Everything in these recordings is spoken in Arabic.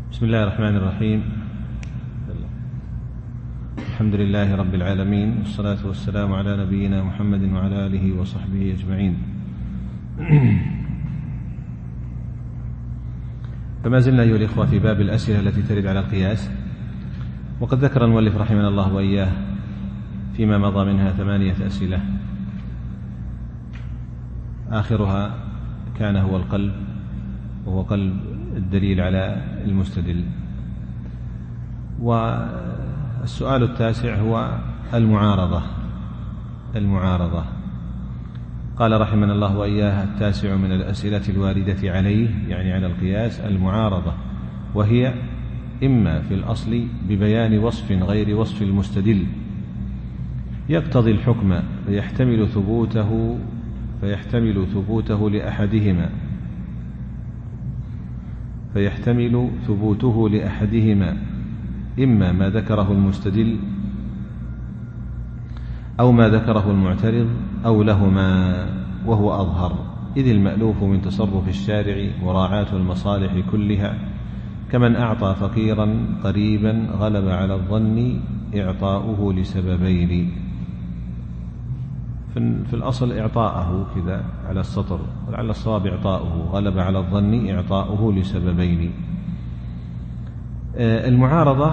بسم الله الرحمن الرحيم. الحمد لله رب العالمين، والصلاة والسلام على نبينا محمد وعلى آله وصحبه أجمعين. فما زلنا أيها الإخوة في باب الأسئلة التي ترد على القياس، وقد ذكر المؤلف رحمنا الله وإياه فيما مضى منها 8 أسئلة، آخرها كان هو القلب، وهو قلب الدليل على المستدل. والسؤال التاسع هو المعارضة. قال رحمنا الله وإياه: التاسع من الأسئلة الواردة عليه، يعني على القياس، المعارضة، وهي إما في الأصل ببيان وصف غير وصف المستدل يقتضي الحكم فيحتمل ثبوته لأحدهما إما ما ذكره المستدل أو ما ذكره المعترض أو لهما، وهو أظهر، إذ المألوف من تصرف الشارع مراعاة المصالح كلها، كمن أعطى فقيرا قريبا غلب على الظن إعطاؤه لسببين. في الأصل إعطاءه كذا على السطر، ولعل الصواب إعطاؤه، غلب على الظن إعطاؤه لسببين. المعارضة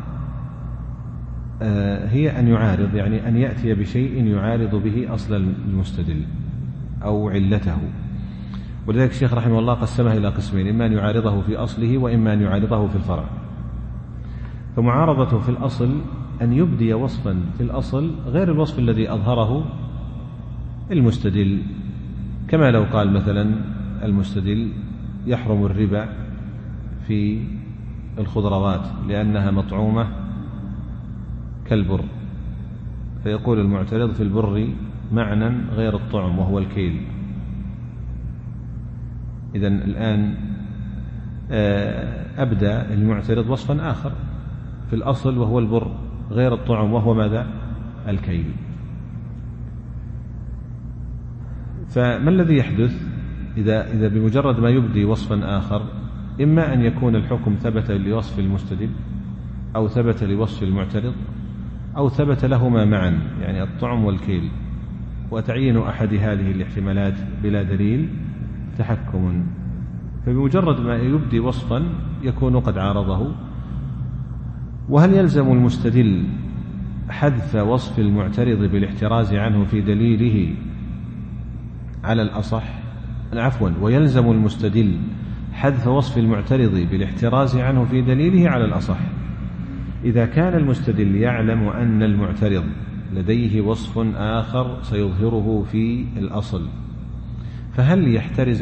هي أن يعارض، يعني أن يأتي بشيء يعارض به أصل المستدل أو علته. ولذلك الشيخ رحمه الله قسمها إلى قسمين: إما أن يعارضه في أصله، وإما أن يعارضه في الفرع. فمعارضته في الأصل أن يبدي وصفا في الأصل غير الوصف الذي أظهره المستدل، كما لو قال مثلا المستدل: يحرم الربا في الخضروات لأنها مطعومة كالبر، فيقول المعترض: في البر معنى غير الطعم وهو الكيل. إذن الآن أبدأ المعترض وصفا آخر في الأصل وهو البر غير الطعم وهو ماذا؟ الكيل. فما الذي يحدث إذا بمجرد ما يبدي وصفا آخر؟ إما أن يكون الحكم ثبت لوصف المستدل، أو ثبت لوصف المعترض، أو ثبت لهما معا، يعني الطعم والكيل، وتعيين أحد هذه الاحتمالات بلا دليل تحكم. فبمجرد ما يبدي وصفا يكون قد عارضه. وهل يلزم المستدل حذف وصف المعترض بالاحتراز عنه في دليله على الأصح؟ ويلزم المستدل حذف وصف المعترض بالاحتراز عنه في دليله على الأصح إذا كان المستدل يعلم أن المعترض لديه وصف آخر سيظهره في الأصل، فهل يحترز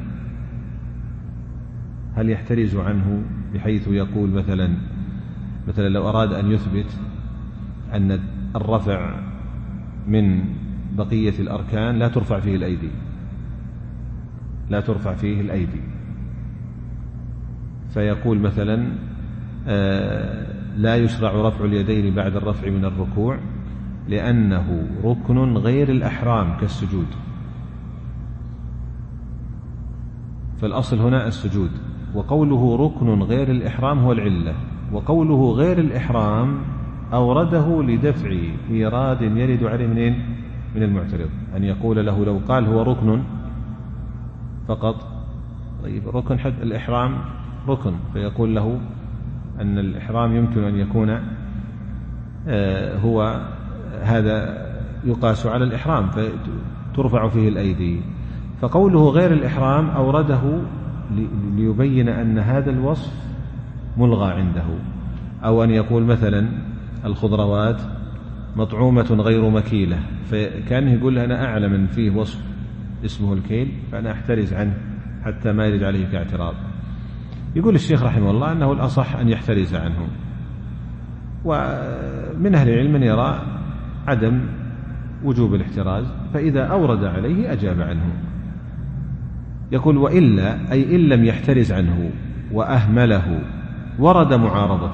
عنه بحيث يقول مثلا لو أراد أن يثبت أن الرفع من بقية الأركان لا ترفع فيه الأيدي، فيقول مثلا: لا يشرع رفع اليدين بعد الرفع من الركوع لأنه ركن غير الأحرام كالسجود. فالأصل هنا السجود، وقوله ركن غير الإحرام هو العلة، وقوله غير الإحرام أورده لدفع إيراد يرد عليه من المعترض، أن يقول له لو قال هو ركن فقط، طيب ركن حد الإحرام ركن، فيقول له أن الإحرام يمكن أن يكون هو هذا يقاس على الإحرام فترفع فيه الأيدي. فقوله غير الإحرام أورده ليبين أن هذا الوصف ملغى عنده. أو أن يقول مثلا الخضروات مطعومة غير مكيلة، فكان يقول أنا أعلم أن فيه وصف اسمه الكيل، فأنا أحترز عنه حتى ما يرد عليه كاعتراض. يقول الشيخ رحمه الله أنه الأصح أن يحترز عنه، ومن أهل العلم من يرى عدم وجوب الاحتراز، فإذا أورد عليه أجاب عنه. يقول: وإلا أي إن لم يحترز عنه وأهمله ورد معارضة،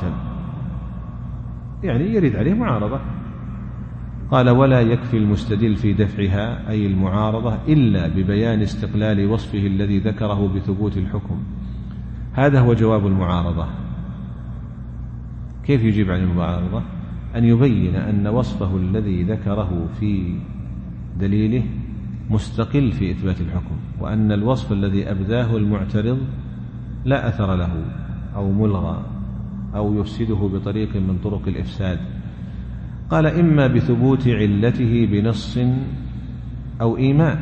يعني يرد عليه معارضة. قال: ولا يكفي المستدل في دفعها أي المعارضة إلا ببيان استقلال وصفه الذي ذكره بثبوت الحكم. هذا هو جواب المعارضة، كيف يجيب عن المعارضة؟ أن يبين أن وصفه الذي ذكره في دليله مستقل في إثبات الحكم، وأن الوصف الذي أبداه المعترض لا أثر له أو ملغى أو يفسده بطريق من طرق الإفساد. قال: إما بثبوت علته بنص أو إيماء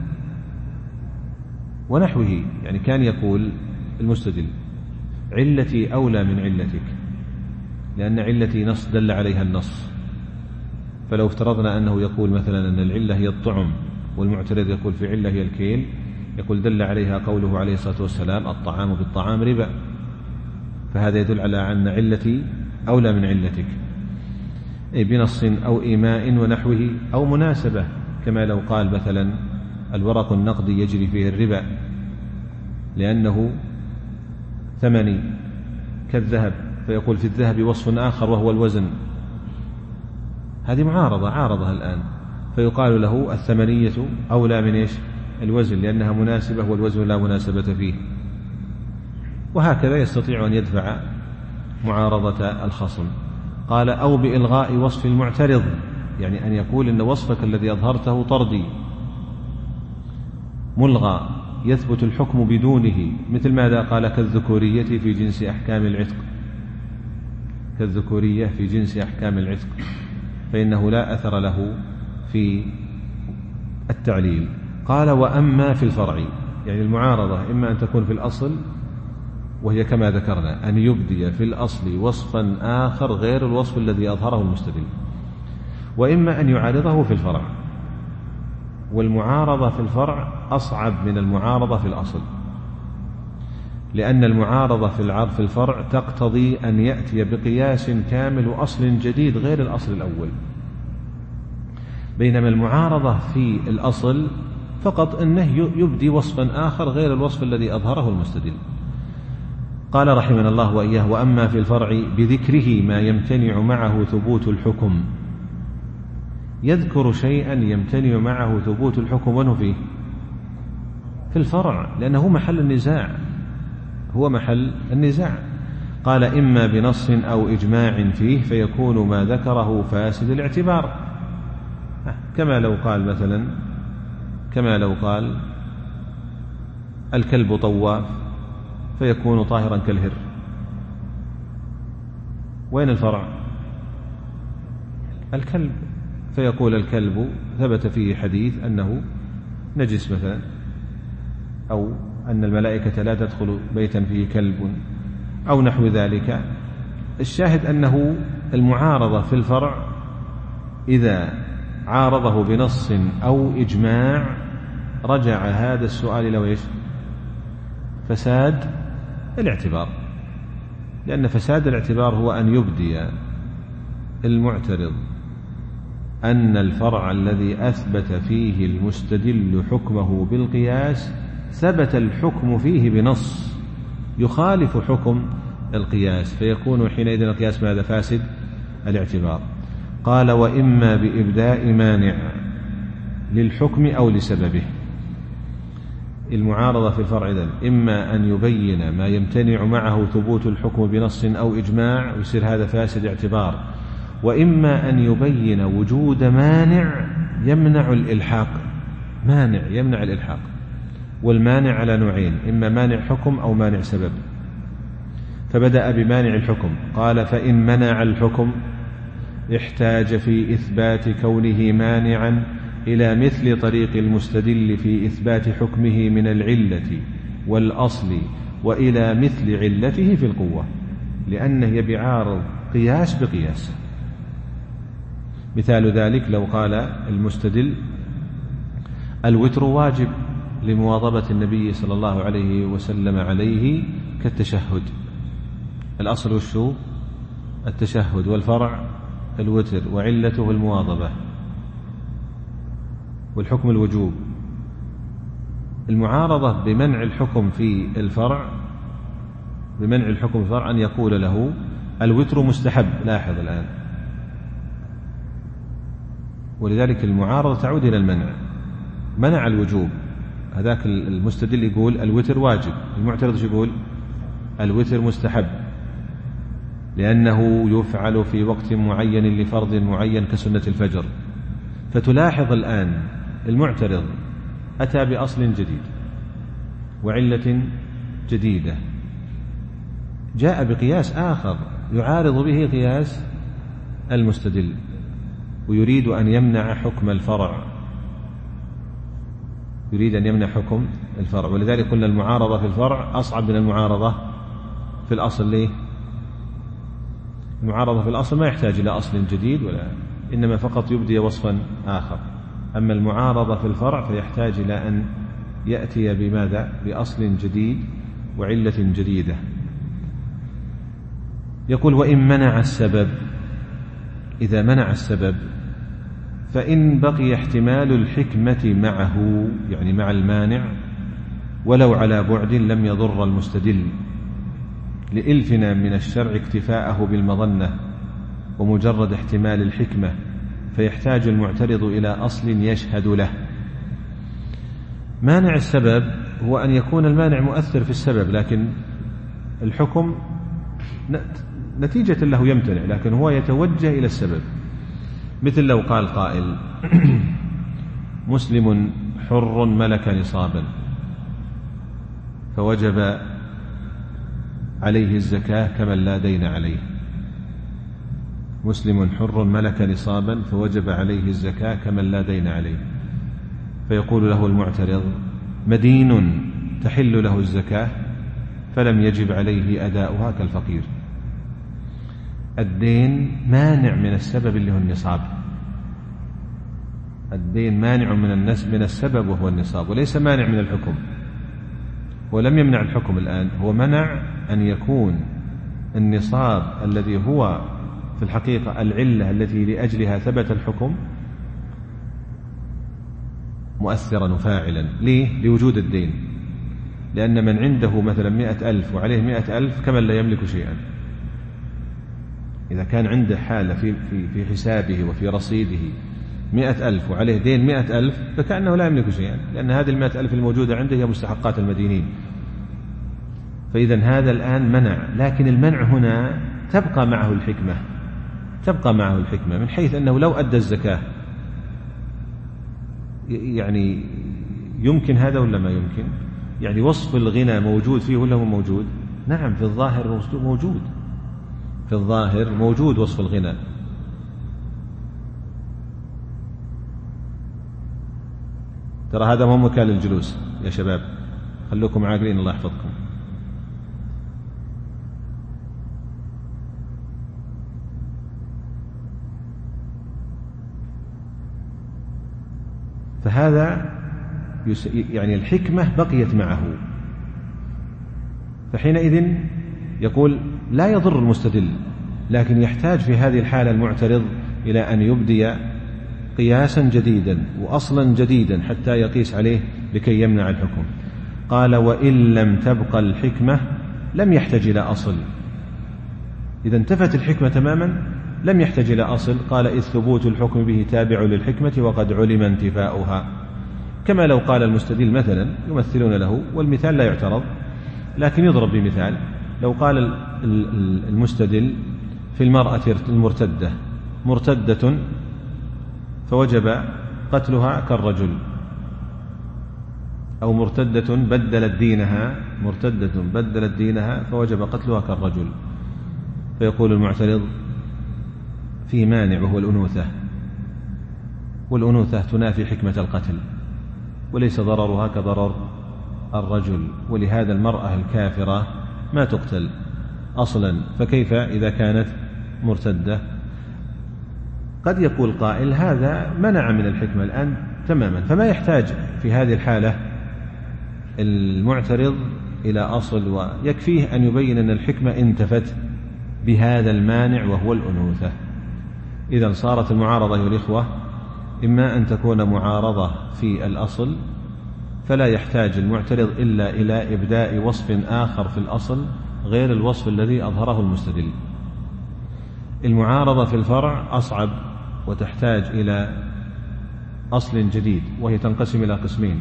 ونحوه. يعني كان يقول المستدل: علتي أولى من علتك، لأن علتي نص دل عليها النص. فلو افترضنا أنه يقول مثلا أن العلة هي الطعم، والمعترض يقول في علة هي الكيل، يقول دل عليها قوله عليه الصلاة والسلام: الطعام بالطعام ربا، فهذا يدل على أن علتي أولى من علتك، أي بنص أو إيماء ونحوه، أو مناسبة، كما لو قال مثلا: الورق النقدي يجري فيه الربا لأنه ثمني كالذهب، فيقول في الذهب وصف آخر وهو الوزن. هذه معارضة، عارضها الآن، فيقال له الثمنية أولى من إيش؟ الوزن، لأنها مناسبة والوزن لا مناسبة فيه. وهكذا يستطيع أن يدفع معارضة الخصم. قال: أو بإلغاء وصف المعترض، يعني أن يقول إن وصفك الذي أظهرته طردي ملغى يثبت الحكم بدونه، مثل ماذا؟ قال: كالذكورية في جنس أحكام العتق، كالذكورية في جنس أحكام العتق، فإنه لا أثر له في التعليل. قال: وأما في الفرع، يعني المعارضة إما أن تكون في الأصل، وهي كما ذكرنا أن يبدي في الأصل وصفا آخر غير الوصف الذي أظهره المستدل، وإما أن يعارضه في الفرع. والمعارضة في الفرع أصعب من المعارضة في الأصل، لأن المعارضة في الفرع تقتضي أن يأتي بقياس كامل وأصل جديد غير الأصل الأول، بينما المعارضة في الأصل فقط أنه يبدي وصفا آخر غير الوصف الذي أظهره المستدل. قال رحمنا الله وإياه: وأما في الفرع بذكره ما يمتنع معه ثبوت الحكم. يذكر شيئا يمتنع معه ثبوت الحكم، وانه فيه في الفرع، لأنه هو محل النزاع، هو محل النزاع. قال: إما بنص أو إجماع فيه، فيكون ما ذكره فاسد الاعتبار، كما لو قال مثلا، كما لو قال: الكلب طواف، فيكون طاهرا كالهر. وين الفرع؟ الكلب، فيقول الكلب ثبت فيه حديث أنه نجس مثلا، أو أن الملائكة لا تدخل بيتا فيه كلب، أو نحو ذلك. الشاهد أنه المعارضة في الفرع إذا عارضه بنص أو إجماع رجع هذا السؤال إلى إيش؟ فساد الاعتبار، لأن فساد الاعتبار هو أن يبدي المعترض أن الفرع الذي أثبت فيه المستدل حكمه بالقياس ثبت الحكم فيه بنص يخالف حكم القياس، فيكون حينئذ القياس ماذا؟ فاسد الاعتبار. قال: وإما بإبداء مانع للحكم أو لسببه. المعارضة في الفرع إذن إما أن يبين ما يمتنع معه ثبوت الحكم بنص أو إجماع ويصير هذا فاسد اعتبار، وإما أن يبين وجود مانع يمنع الإلحاق، مانع يمنع الإلحاق. والمانع على نوعين: إما مانع حكم أو مانع سبب. فبدأ بمانع الحكم. قال: فإن منع الحكم احتاج في إثبات كونه مانعا إلى مثل طريق المستدل في إثبات حكمه من العلة والأصل، وإلى مثل علته في القوة، لأنه يبي عارض قياس بقياس. مثال ذلك لو قال المستدل: الوتر واجب لمواظبة النبي صلى الله عليه وسلم عليه كالتشهد. الأصل والشو؟ التشهد، والفرع الوتر، وعلته المواظبة، والحكم الوجوب. المعارضة بمنع الحكم في الفرع، بمنع الحكم في الفرع أن يقول له الوتر مستحب. لاحظ الآن، ولذلك المعارضة تعود إلى المنع. منع الوجوب، هذاك المستدل يقول الوتر واجب، المعترض يقول الوتر مستحب. لأنه يفعل في وقت معين لفرض معين كسنة الفجر. فتلاحظ الآن المعترض أتى بأصل جديد وعلة جديدة، جاء بقياس آخر يعارض به قياس المستدل، ويريد أن يمنع حكم الفرع، يريد أن يمنع حكم الفرع. ولذلك قلنا المعارضة في الفرع أصعب من المعارضة في الأصل. ليه؟ المعارضة في الأصل ما يحتاج إلى أصل جديد إنما فقط يبدي وصفا آخر. أما المعارضة في الفرع فيحتاج إلى أن يأتي بماذا؟ بأصل جديد وعلة جديدة. يقول: وإن منع السبب، إذا منع السبب فإن بقي احتمال الحكمة معه، يعني مع المانع، ولو على بعد لم يضر المستدل، لإلفنا من الشرع اكتفاءه بالمظنة ومجرد احتمال الحكمة، فيحتاج المعترض إلى أصل يشهد له. مانع السبب هو أن يكون المانع مؤثر في السبب، لكن الحكم نتيجة له يمتنع، لكن هو يتوجه إلى السبب. مثل لو قال قائل: مسلم حر ملك نصابا فوجب عليه الزكاة كمن لا دين عليه. مسلم حر ملك نصابا فوجب عليه الزكاة كمن لا دين عليه. فيقول له المعترض: مدين تحل له الزكاة فلم يجب عليه أداؤها كالفقير. الدين مانع من السبب اللي هو النصاب. الدين مانع من السبب وهو النصاب، وليس مانع من الحكم. ولم يمنع الحكم الآن، هو منع أن يكون النصاب الذي هو في الحقيقة العلة التي لأجلها ثبت الحكم مؤثرا وفاعلا. ليه؟ لوجود الدين. لأن من عنده مثلا 100,000 وعليه 100,000 كمن لا يملك شيئا. إذا كان عنده حالة في حسابه وفي رصيده 100,000 وعليه دين 100,000 فكأنه لا يملك شيئا، لأن هذه 100,000 الموجودة عنده هي مستحقات المدينين. فإذا هذا الآن منع، لكن المنع هنا تبقى معه الحكمة، تبقى معه الحكمة من حيث أنه لو أدى الزكاة، يعني يمكن هذا ولا ما يمكن؟ يعني وصف الغنى موجود فيه ولا هو موجود؟ نعم، في الظاهر موجود، في الظاهر موجود وصف الغنى. ترى هذا مو مكان للجلوس يا شباب، خلوكم عاقلين الله يحفظكم. فهذا يعني الحكمة بقيت معه، فحينئذ يقول لا يضر المستدل، لكن يحتاج في هذه الحالة المعترض إلى أن يبدي قياسا جديدا وأصلا جديدا حتى يقيس عليه لكي يمنع الحكم. قال: وإن لم تبقى الحكمة لم يحتج إلى أصل. إذا انتفت الحكمة تماما لم يحتج إلى أصل. قال: إذ ثبوت الحكم به تابع للحكمة وقد علم انتفاؤها. كما لو قال المستدل مثلا، يمثلون له والمثال لا يعترض لكن يضرب بمثال. لو قال المستدل في المرأة المرتدة مرتدة فوجب قتلها كالرجل، أو مرتدة بدلت دينها فوجب قتلها كالرجل، فيقول المعترض في مانع وهو الأنوثة، والأنوثة تنافي حكمة القتل وليس ضررها كضرر الرجل، ولهذا المرأة الكافرة ما تقتل أصلا، فكيف إذا كانت مرتدة؟ قد يقول قائل هذا منع من الحكمة الآن تماما، فما يحتاج في هذه الحالة المعترض إلى أصل، ويكفيه أن يبين أن الحكمة انتفت بهذا المانع وهو الأنوثة. إذن صارت المعارضة يا الإخوة إما أن تكون معارضة في الأصل فلا يحتاج المعترض إلا إلى إبداء وصف آخر في الأصل غير الوصف الذي أظهره المستدل. المعارضة في الفرع أصعب وتحتاج إلى أصل جديد، وهي تنقسم إلى قسمين: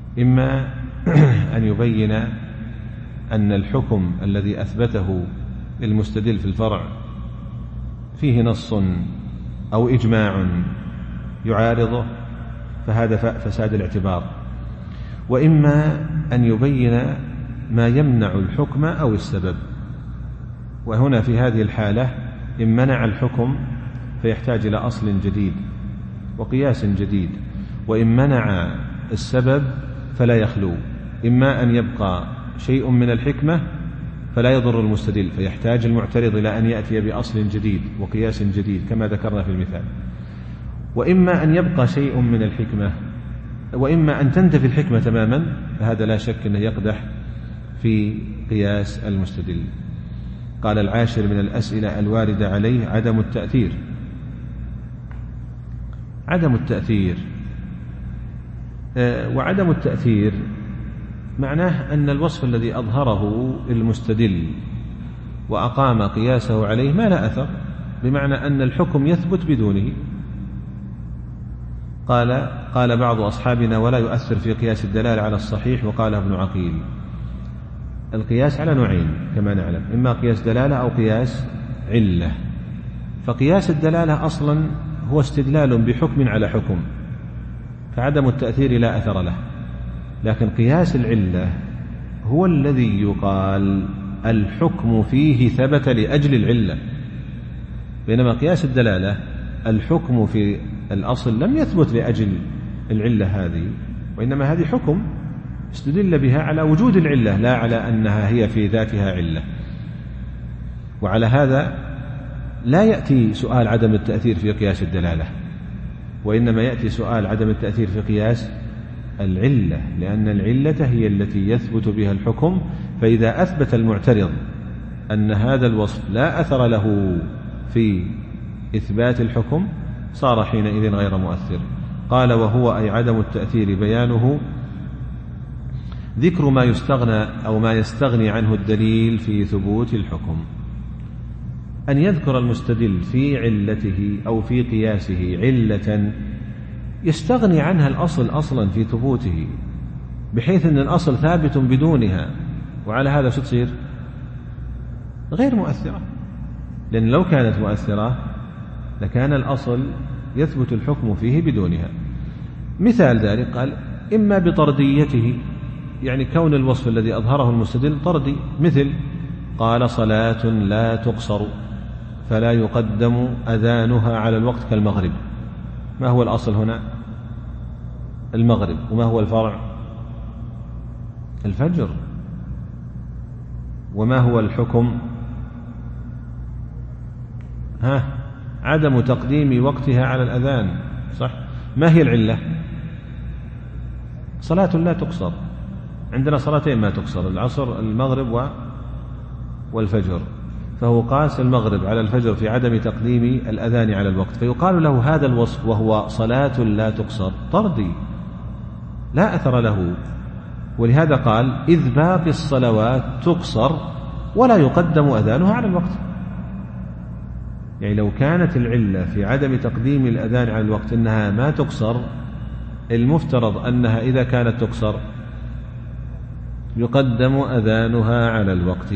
إما أن يبين أن الحكم الذي أثبته المستدل في الفرع فيه نص أو إجماع يعارضه فهذا فساد الاعتبار، وإما أن يبين ما يمنع الحكم أو السبب. وهنا في هذه الحالة إن منع الحكم فيحتاج إلى أصل جديد وقياس جديد، وإن منع السبب فلا يخلو، إما أن يبقى شيء من الحكمة فلا يضر المستدل فيحتاج المعترض إلى أن يأتي بأصل جديد وقياس جديد كما ذكرنا في المثال، وإما أن يبقى شيء من الحكمة، وإما أن تنتفي الحكمة تماما، فهذا لا شك أنه يقدح في قياس المستدل. قال العاشر من الأسئلة الواردة عليه عدم التأثير. عدم التأثير، وعدم التأثير معناه أن الوصف الذي أظهره المستدل وأقام قياسه عليه ما لا أثر، بمعنى أن الحكم يثبت بدونه. قال بعض أصحابنا ولا يؤثر في قياس الدلالة على الصحيح، وقال ابن عقيل القياس على نوعين كما نعلم، إما قياس دلالة أو قياس علة. فقياس الدلالة أصلا هو استدلال بحكم على حكم، فعدم التأثير لا أثر له، لكن قياس العلة هو الذي يقال الحكم فيه ثبت لأجل العلة، بينما قياس الدلالة الحكم في الأصل لم يثبت لأجل العلة هذه، وإنما هذه حكم استدل بها على وجود العلة لا على أنها هي في ذاتها علة. وعلى هذا لا يأتي سؤال عدم التأثير في قياس الدلالة، وإنما يأتي سؤال عدم التأثير في قياس العلة، لأن العلة هي التي يثبت بها الحكم، فإذا أثبت المعترض أن هذا الوصف لا أثر له في إثبات الحكم صار حينئذ غير مؤثر. قال وهو أي عدم التأثير بيانه ذكر ما يستغنى أو ما يستغني عنه الدليل في ثبوت الحكم، أن يذكر المستدل في علته أو في قياسه علة يستغني عنها الأصل أصلا في ثبوته، بحيث أن الأصل ثابت بدونها، وعلى هذا شو تصير؟ غير مؤثرة، لأن لو كانت مؤثرة لكان الأصل يثبت الحكم فيه بدونها. مثال ذلك قال إما بطرديته، يعني كون الوصف الذي أظهره المستدل طردي، مثل قال صلاة لا تقصر فلا يقدم أذانها على الوقت كالمغرب. ما هو الأصل هنا؟ المغرب. وما هو الفرع؟ الفجر. وما هو الحكم؟ عدم تقديم وقتها على الأذان، صح؟ ما هي العلة؟ صلاة لا تقصر. عندنا صلاتين ما تقصر، العصر المغرب والفجر، فهو قاس المغرب على الفجر في عدم تقديم الأذان على الوقت، فيقال له هذا الوصف وهو صلاة لا تقصر طردي لا أثر له، ولهذا قال إذ باقي الصلوات تقصر ولا يقدم أذانها على الوقت. يعني لو كانت العلة في عدم تقديم الأذان على الوقت إنها ما تقصر، المفترض أنها إذا كانت تقصر يقدم أذانها على الوقت،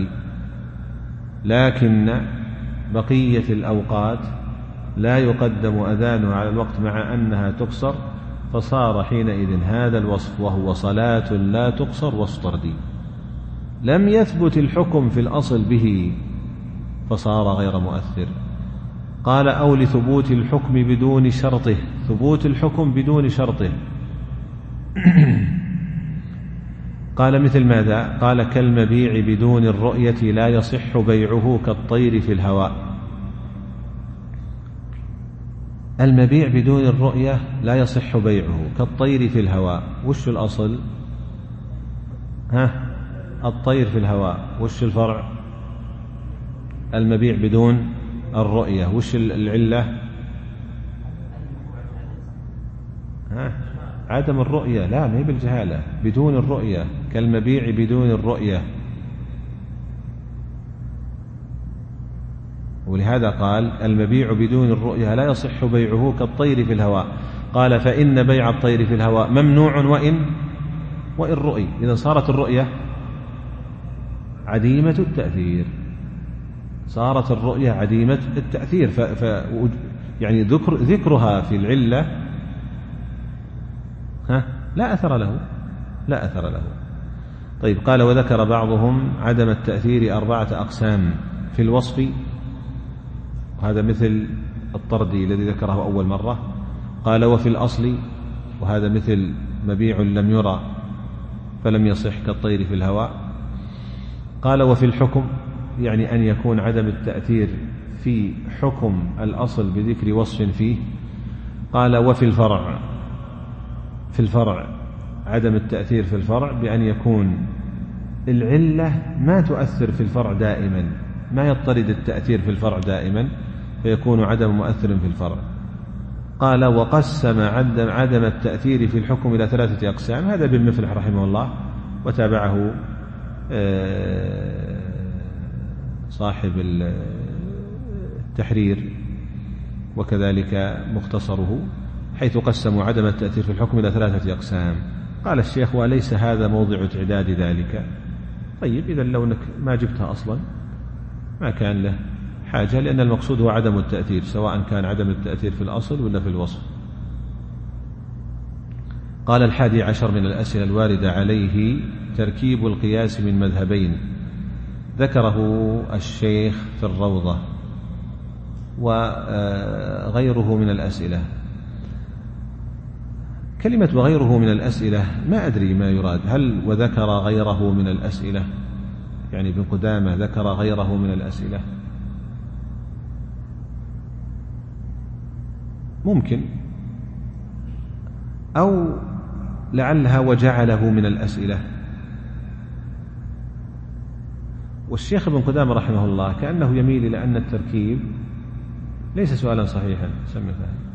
لكن بقية الأوقات لا يقدم أذانها على الوقت مع أنها تقصر، فصار حينئذ هذا الوصف وهو صلاة لا تقصر وصف طردي، لم يثبت الحكم في الأصل به فصار غير مؤثر. قال أو لثبوت الحكم بدون شرطه، ثبوت الحكم بدون شرطه قال مثل ماذا؟ قال كالمبيع بدون الرؤية لا يصح بيعه كالطير في الهواء. المبيع بدون الرؤية لا يصح بيعه كالطير في الهواء. وش الأصل؟ الطير في الهواء. وش الفرع؟ المبيع بدون الرؤية. وش العلة؟ عدم الرؤية. لا، ما هي بالجهالة، بدون الرؤية، كالمبيع بدون الرؤية. ولهذا قال المبيع بدون الرؤية لا يصح بيعه كالطير في الهواء. قال فإن بيع الطير في الهواء ممنوع وإن رؤي. إذا صارت الرؤية عديمة التأثير. صارت الرؤية عديمة التأثير، يعني ذكرها في العلة لا أثر له. طيب، قال وذكر بعضهم عدم التأثير 4 أقسام في الوصف، وهذا مثل الطردي الذي ذكره أول مرة. قال وفي الأصل، وهذا مثل مبيع لم يرى فلم يصح كالطير في الهواء. قال وفي الحكم، يعني أن يكون عدم التأثير في حكم الأصل بذكر وصف فيه. قال وفي الفرع، في الفرع عدم التأثير في الفرع بأن يكون العلة ما تؤثر في الفرع دائما، ما يضطرد التأثير في الفرع دائما، فيكون عدم مؤثر في الفرع. قال وقسم عدم التأثير في الحكم إلى 3 أقسام، هذا ابن مفلح رحمه الله، وتابعه صاحب التحرير وكذلك مختصره، حيث قسموا عدم التأثير في الحكم إلى 3 أقسام. قال الشيخ وليس هذا موضع تعداد ذلك. طيب، إذا لو أنك ما جبتها أصلا ما كان له حاجة، لأن المقصود هو عدم التأثير، سواء كان عدم التأثير في الأصل ولا في الوصف. قال 11 من الأسئلة الواردة عليه تركيب القياس من مذهبين، ذكره الشيخ في الروضة وغيره من الأسئلة. كلمة وغيره من الأسئلة ما أدري ما يراد، هل وذكر غيره من الأسئلة، يعني ابن قدامة ذكر غيره من الأسئلة؟ ممكن، أو لعلها وجعله من الأسئلة. والشيخ ابن قدامة رحمه الله كأنه يميل إلى أن التركيب ليس سؤالا صحيحا. سمي فهم.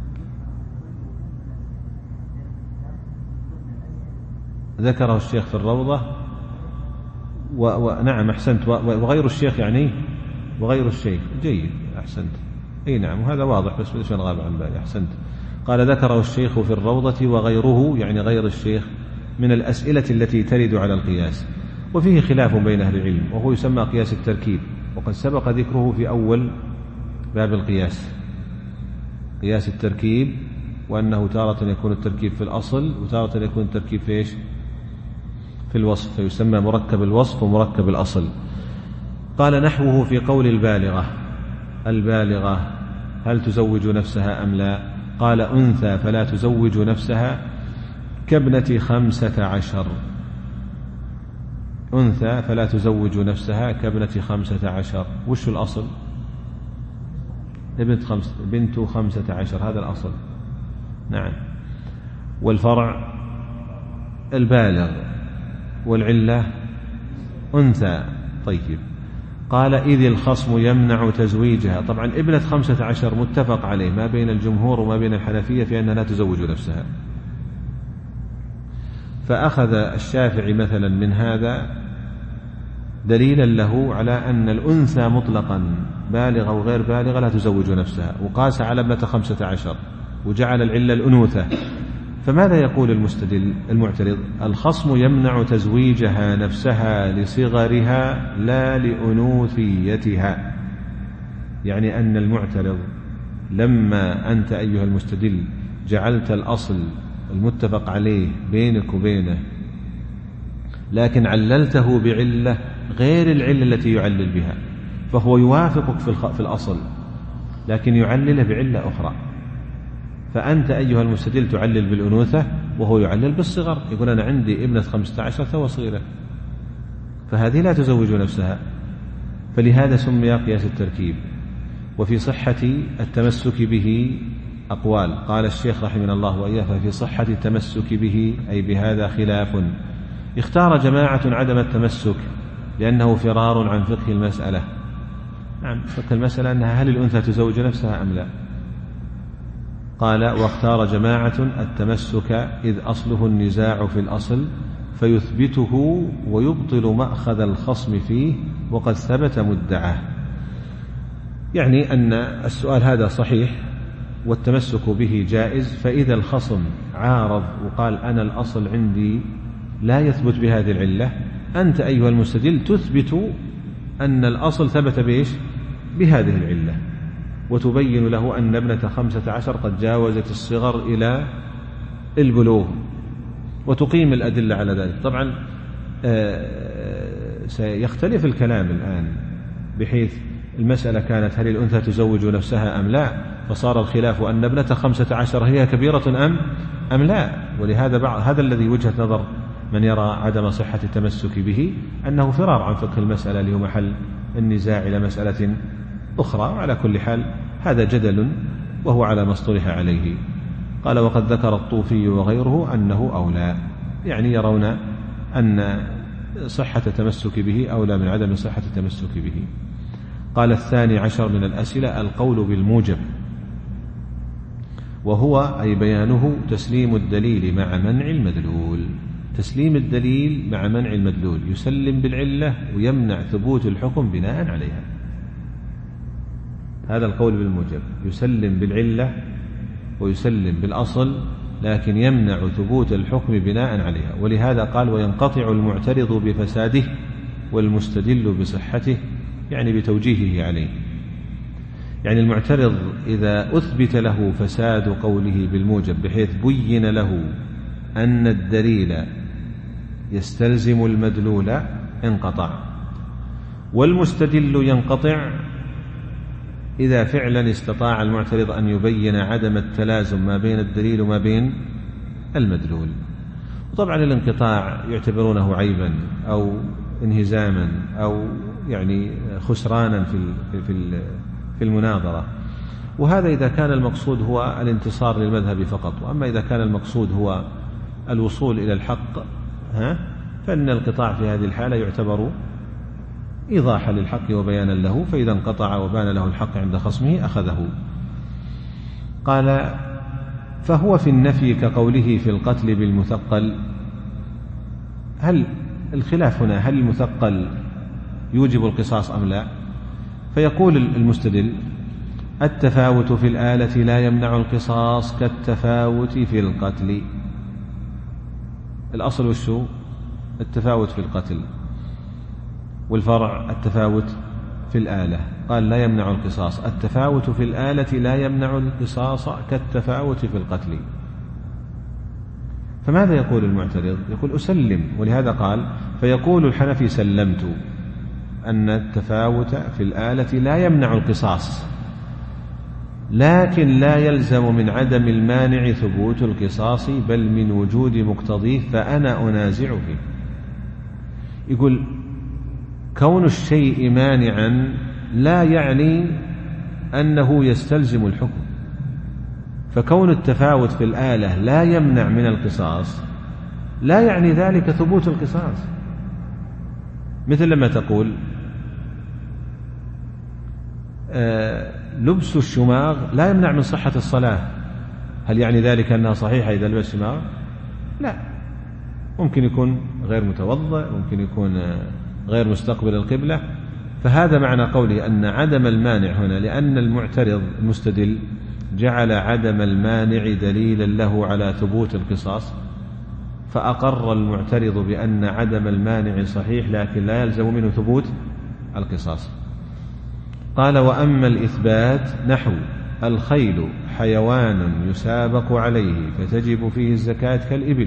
ذكره الشيخ في الروضة ونعم أحسنت، وغير الشيخ يعني وغير الشيخ، جيد أحسنت، أي نعم، وهذا واضح بس بديش غاب عن بالي، أحسنت. قال ذكره الشيخ في الروضة وغيره، يعني غير الشيخ، من الأسئلة التي ترد على القياس، وفيه خلاف بين أهل العلم، وهو يسمى قياس التركيب، وقد سبق ذكره في أول باب القياس، قياس التركيب، وأنه تارة يكون التركيب في الأصل وتارة يكون التركيب في إيش؟ في الوصف، فيسمى مركب الوصف ومركب الأصل. قال نحوه في قول البالغة هل تزوج نفسها أم لا؟ قال أنثى فلا تزوج نفسها كابنة 15. أنثى فلا تزوج نفسها كابنة 15. وش الأصل؟ بنت 15، هذا الأصل. نعم. والفرع البالغ، والعلة أنثى. طيب، قال إذ الخصم يمنع تزويجها. طبعا ابنة 15 متفق عليه ما بين الجمهور وما بين الحنفية في أنها لا تزوج نفسها، فأخذ الشافعي مثلا من هذا دليلا له على أن الأنثى مطلقا بالغة وغير بالغة لا تزوج نفسها، وقاس على ابنة 15 وجعل العلة الأنوثة. فماذا يقول المستدل المعترض؟ الخصم يمنع تزويجها نفسها لصغرها لا لأنوثيتها، يعني أن المعترض لما أنت أيها المستدل جعلت الأصل المتفق عليه بينك وبينه، لكن عللته بعلة غير العلة التي يعلل بها، فهو يوافقك في الأصل لكن يعلله بعلة أخرى. فأنت أيها المستدل تعلل بالأنوثة وهو يعلل بالصغر، يقول أنا عندي ابنة 15 تو صغيرة، فهذه لا تزوج نفسها، فلهذا سمي قياس التركيب. وفي صحة التمسك به أقوال، قال الشيخ رحمه الله وإياه ففي صحة التمسك به أي بهذا خلاف. اختار جماعة عدم التمسك لأنه فرار عن فقه المسألة. نعم، فقه المسألة أنها هل الأنثى تزوج نفسها أم لا. قال واختار جماعة التمسك إذ أصله النزاع في الأصل فيثبته ويبطل مأخذ الخصم فيه وقد ثبت مدعاه، يعني أن السؤال هذا صحيح والتمسك به جائز، فإذا الخصم عارض وقال أنا الأصل عندي لا يثبت بهذه العلة، أنت أيها المستدل تثبت أن الأصل ثبت بإيش؟ بهذه العلة، وتبين له أن ابنة 15 قد جاوزت الصغر إلى البلوغ، وتقيم الأدلة على ذلك. طبعا سيختلف الكلام الآن، بحيث المسألة كانت هل الأنثى تزوج نفسها أم لا، فصار الخلاف أن ابنة 15 هي كبيرة أم لا. ولهذا هذا الذي وجهة نظر من يرى عدم صحة التمسك به، أنه فرار عن فقه المسألة اللي هو محل النزاع إلى مسألة أخرى. وعلى كل حال هذا جدل وهو على ما اصطلح عليه. قال وقد ذكر الطوفي وغيره أنه أولى، يعني يرون أن صحة التمسك به أولى من عدم صحة التمسك به. قال 12 من الأسئلة القول بالموجب، وهو أي بيانه تسليم الدليل مع منع المدلول. تسليم الدليل مع منع المدلول، يسلم بالعلة ويمنع ثبوت الحكم بناء عليها. هذا القول بالموجب، يسلم بالعلة ويسلم بالأصل، لكن يمنع ثبوت الحكم بناء عليها. ولهذا قال وينقطع المعترض بفساده والمستدل بصحته، يعني بتوجيهه عليه. يعني المعترض إذا أثبت له فساد قوله بالموجب بحيث بين له أن الدليل يستلزم المدلول انقطع، والمستدل ينقطع إذا فعلا استطاع المعترض أن يبين عدم التلازم ما بين الدليل وما بين المدلول. وطبعا الانقطاع يعتبرونه عيبا أو انهزاما أو يعني خسرانا في المناظرة، وهذا إذا كان المقصود هو الانتصار للمذهب فقط. وأما إذا كان المقصود هو الوصول إلى الحق فإن الانقطاع في هذه الحالة يعتبر إيضاحا للحق وبيانا له، فإذا انقطع وبان له الحق عند خصمه أخذه. قال فهو في النفي كقوله في القتل بالمثقل. هل الخلاف هنا هل المثقل يوجب القصاص أم لا؟ فيقول المستدل التفاوت في الآلة لا يمنع القصاص كالتفاوت في القتل. الأصل والشو التفاوت في القتل، والفرع التفاوت في الآلة. قال لا يمنع القصاص، التفاوت في الآلة لا يمنع القصاص كالتفاوت في القتل. فماذا يقول المعترض؟ يقول أسلم، ولهذا قال فيقول الحنفي سلمت أن التفاوت في الآلة لا يمنع القصاص، لكن لا يلزم من عدم المانع ثبوت القصاص بل من وجود مقتضيه، فأنا أنازع فيه. يقول كون الشيء مانعا لا يعني أنه يستلزم الحكم، فكون التفاوت في الآلة لا يمنع من القصاص لا يعني ذلك ثبوت القصاص. مثل لما تقول لبس الشماغ لا يمنع من صحة الصلاة، هل يعني ذلك أنها صحيحة إذا لبس الشماغ؟ لا، ممكن يكون غير متوضئ، ممكن يكون غير مستقبل القبلة. فهذا معنى قوله أن عدم المانع هنا، لأن المعترض المستدل جعل عدم المانع دليلا له على ثبوت القصاص، فأقر المعترض بأن عدم المانع صحيح لكن لا يلزم منه ثبوت القصاص. قال وأما الإثبات نحو الخيل حيوان يسابق عليه فتجب فيه الزكاة كالإبل،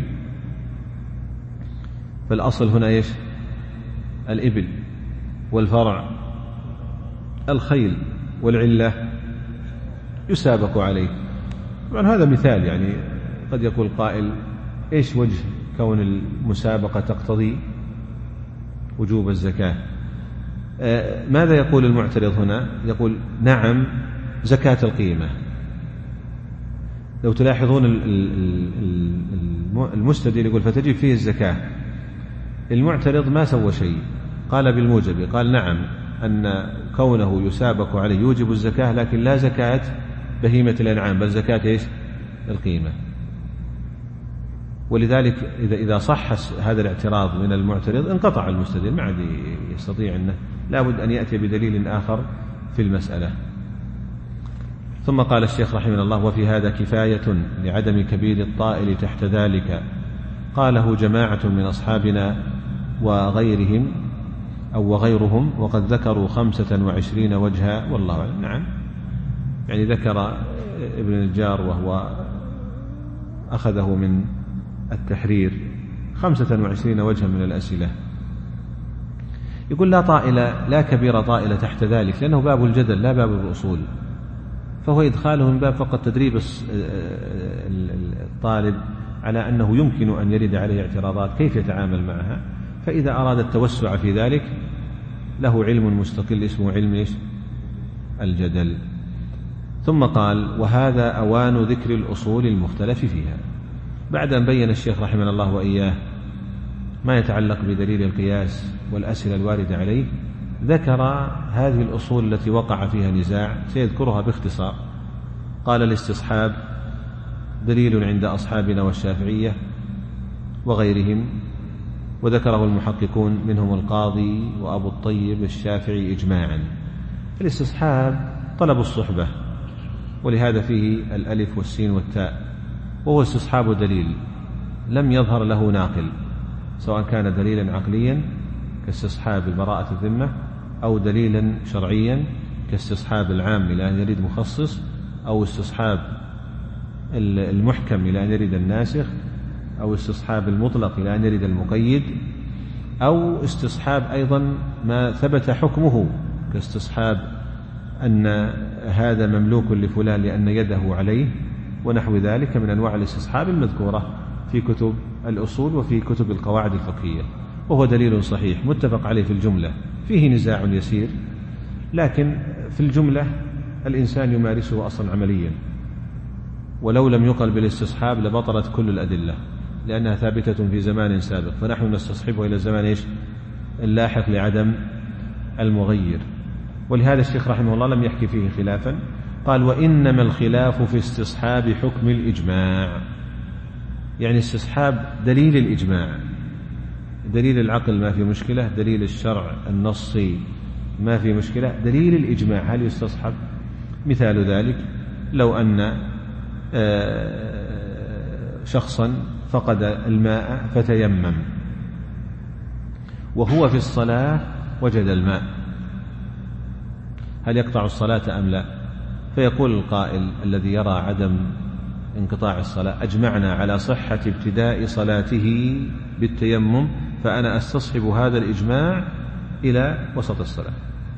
فالأصل هنا إيش؟ الإبل، والفرع الخيل، والعلة يسابق عليه. طبعا هذا مثال، يعني قد يقول قائل إيش وجه كون المسابقة تقتضي وجوب الزكاة؟ ماذا يقول المعترض هنا؟ يقول نعم زكاة القيمة. لو تلاحظون المستدل يقول فتجب فيه الزكاة، المعترض ما سوى شيء، قال بالموجب، قال نعم أن كونه يسابق عليه يوجب الزكاة، لكن لا زكاة بهيمة الأنعام بل زكاة إيش؟ القيمة. ولذلك إذا صح هذا الاعتراض من المعترض انقطع المستدل، ما عاد يستطيع أنه لابد أن يأتي بدليل آخر في المسألة. ثم قال الشيخ رحمه الله وفي هذا كفاية لعدم كبير الطائل تحت ذلك، قاله جماعة من أصحابنا وغيرهم أو وغيرهم، وقد ذكروا 25 وجها والله أعلم. نعم، يعني ذكر ابن الجار وهو أخذه من التحرير 25 وجها من الأسئلة. يقول لا كبير طائلة تحت ذلك، لأنه باب الجدل لا باب الأصول، فهو إدخاله من باب فقط تدريب الطالب على أنه يمكن أن يرد عليه اعتراضات كيف يتعامل معها، فإذا أراد التوسع في ذلك له علم مستقل اسمه علم الجدل. ثم قال: وهذا أوان ذكر الأصول المختلف فيها. بعد أن بين الشيخ رحمه الله وإياه ما يتعلق بدليل القياس والأسئلة الواردة عليه، ذكر هذه الأصول التي وقع فيها نزاع، سيذكرها باختصار. قال: الاستصحاب دليل عند أصحابنا والشافعية وغيرهم، وذكره المحققون منهم القاضي وأبو الطيب الشافعي إجماعا. الاستصحاب طلب الصحبة، ولهذا فيه الألف والسين والتاء، وهو استصحاب دليل لم يظهر له ناقل، سواء كان دليلا عقليا كاستصحاب براءة الذمة، أو دليلا شرعيا كاستصحاب العام إلى أن يريد مخصص، أو استصحاب المحكم إلى أن يريد الناسخ، أو استصحاب المطلق إلى أن يريد المقيد، أو استصحاب أيضا ما ثبت حكمه كاستصحاب أن هذا مملوك لفلان لأن يده عليه، ونحو ذلك من أنواع الاستصحاب المذكورة في كتب الأصول وفي كتب القواعد الفقهية، وهو دليل صحيح متفق عليه في الجملة، فيه نزاع يسير، لكن في الجملة الإنسان يمارسه أصلا عمليا، ولو لم يقل بالاستصحاب لبطلت كل الأدلة، لأنها ثابتة في زمان سابق، فنحن نستصحبه إلى الزمان اللاحق لعدم المغير. ولهذا الشيخ رحمه الله لم يحكي فيه خلافا، قال: وإنما الخلاف في استصحاب حكم الإجماع، يعني استصحاب دليل الإجماع. دليل العقل ما في مشكلة، دليل الشرع النصي ما في مشكلة، دليل الإجماع هل يستصحب؟ مثال ذلك لو أن شخصا فقد الماء فتيمم وهو في الصلاة وجد الماء، هل يقطع الصلاة أم لا؟ فيقول القائل الذي يرى عدم انقطاع الصلاة: أجمعنا على صحة ابتداء صلاته بالتيمم، فأنا أستصحب هذا الإجماع إلى وسط الصلاة.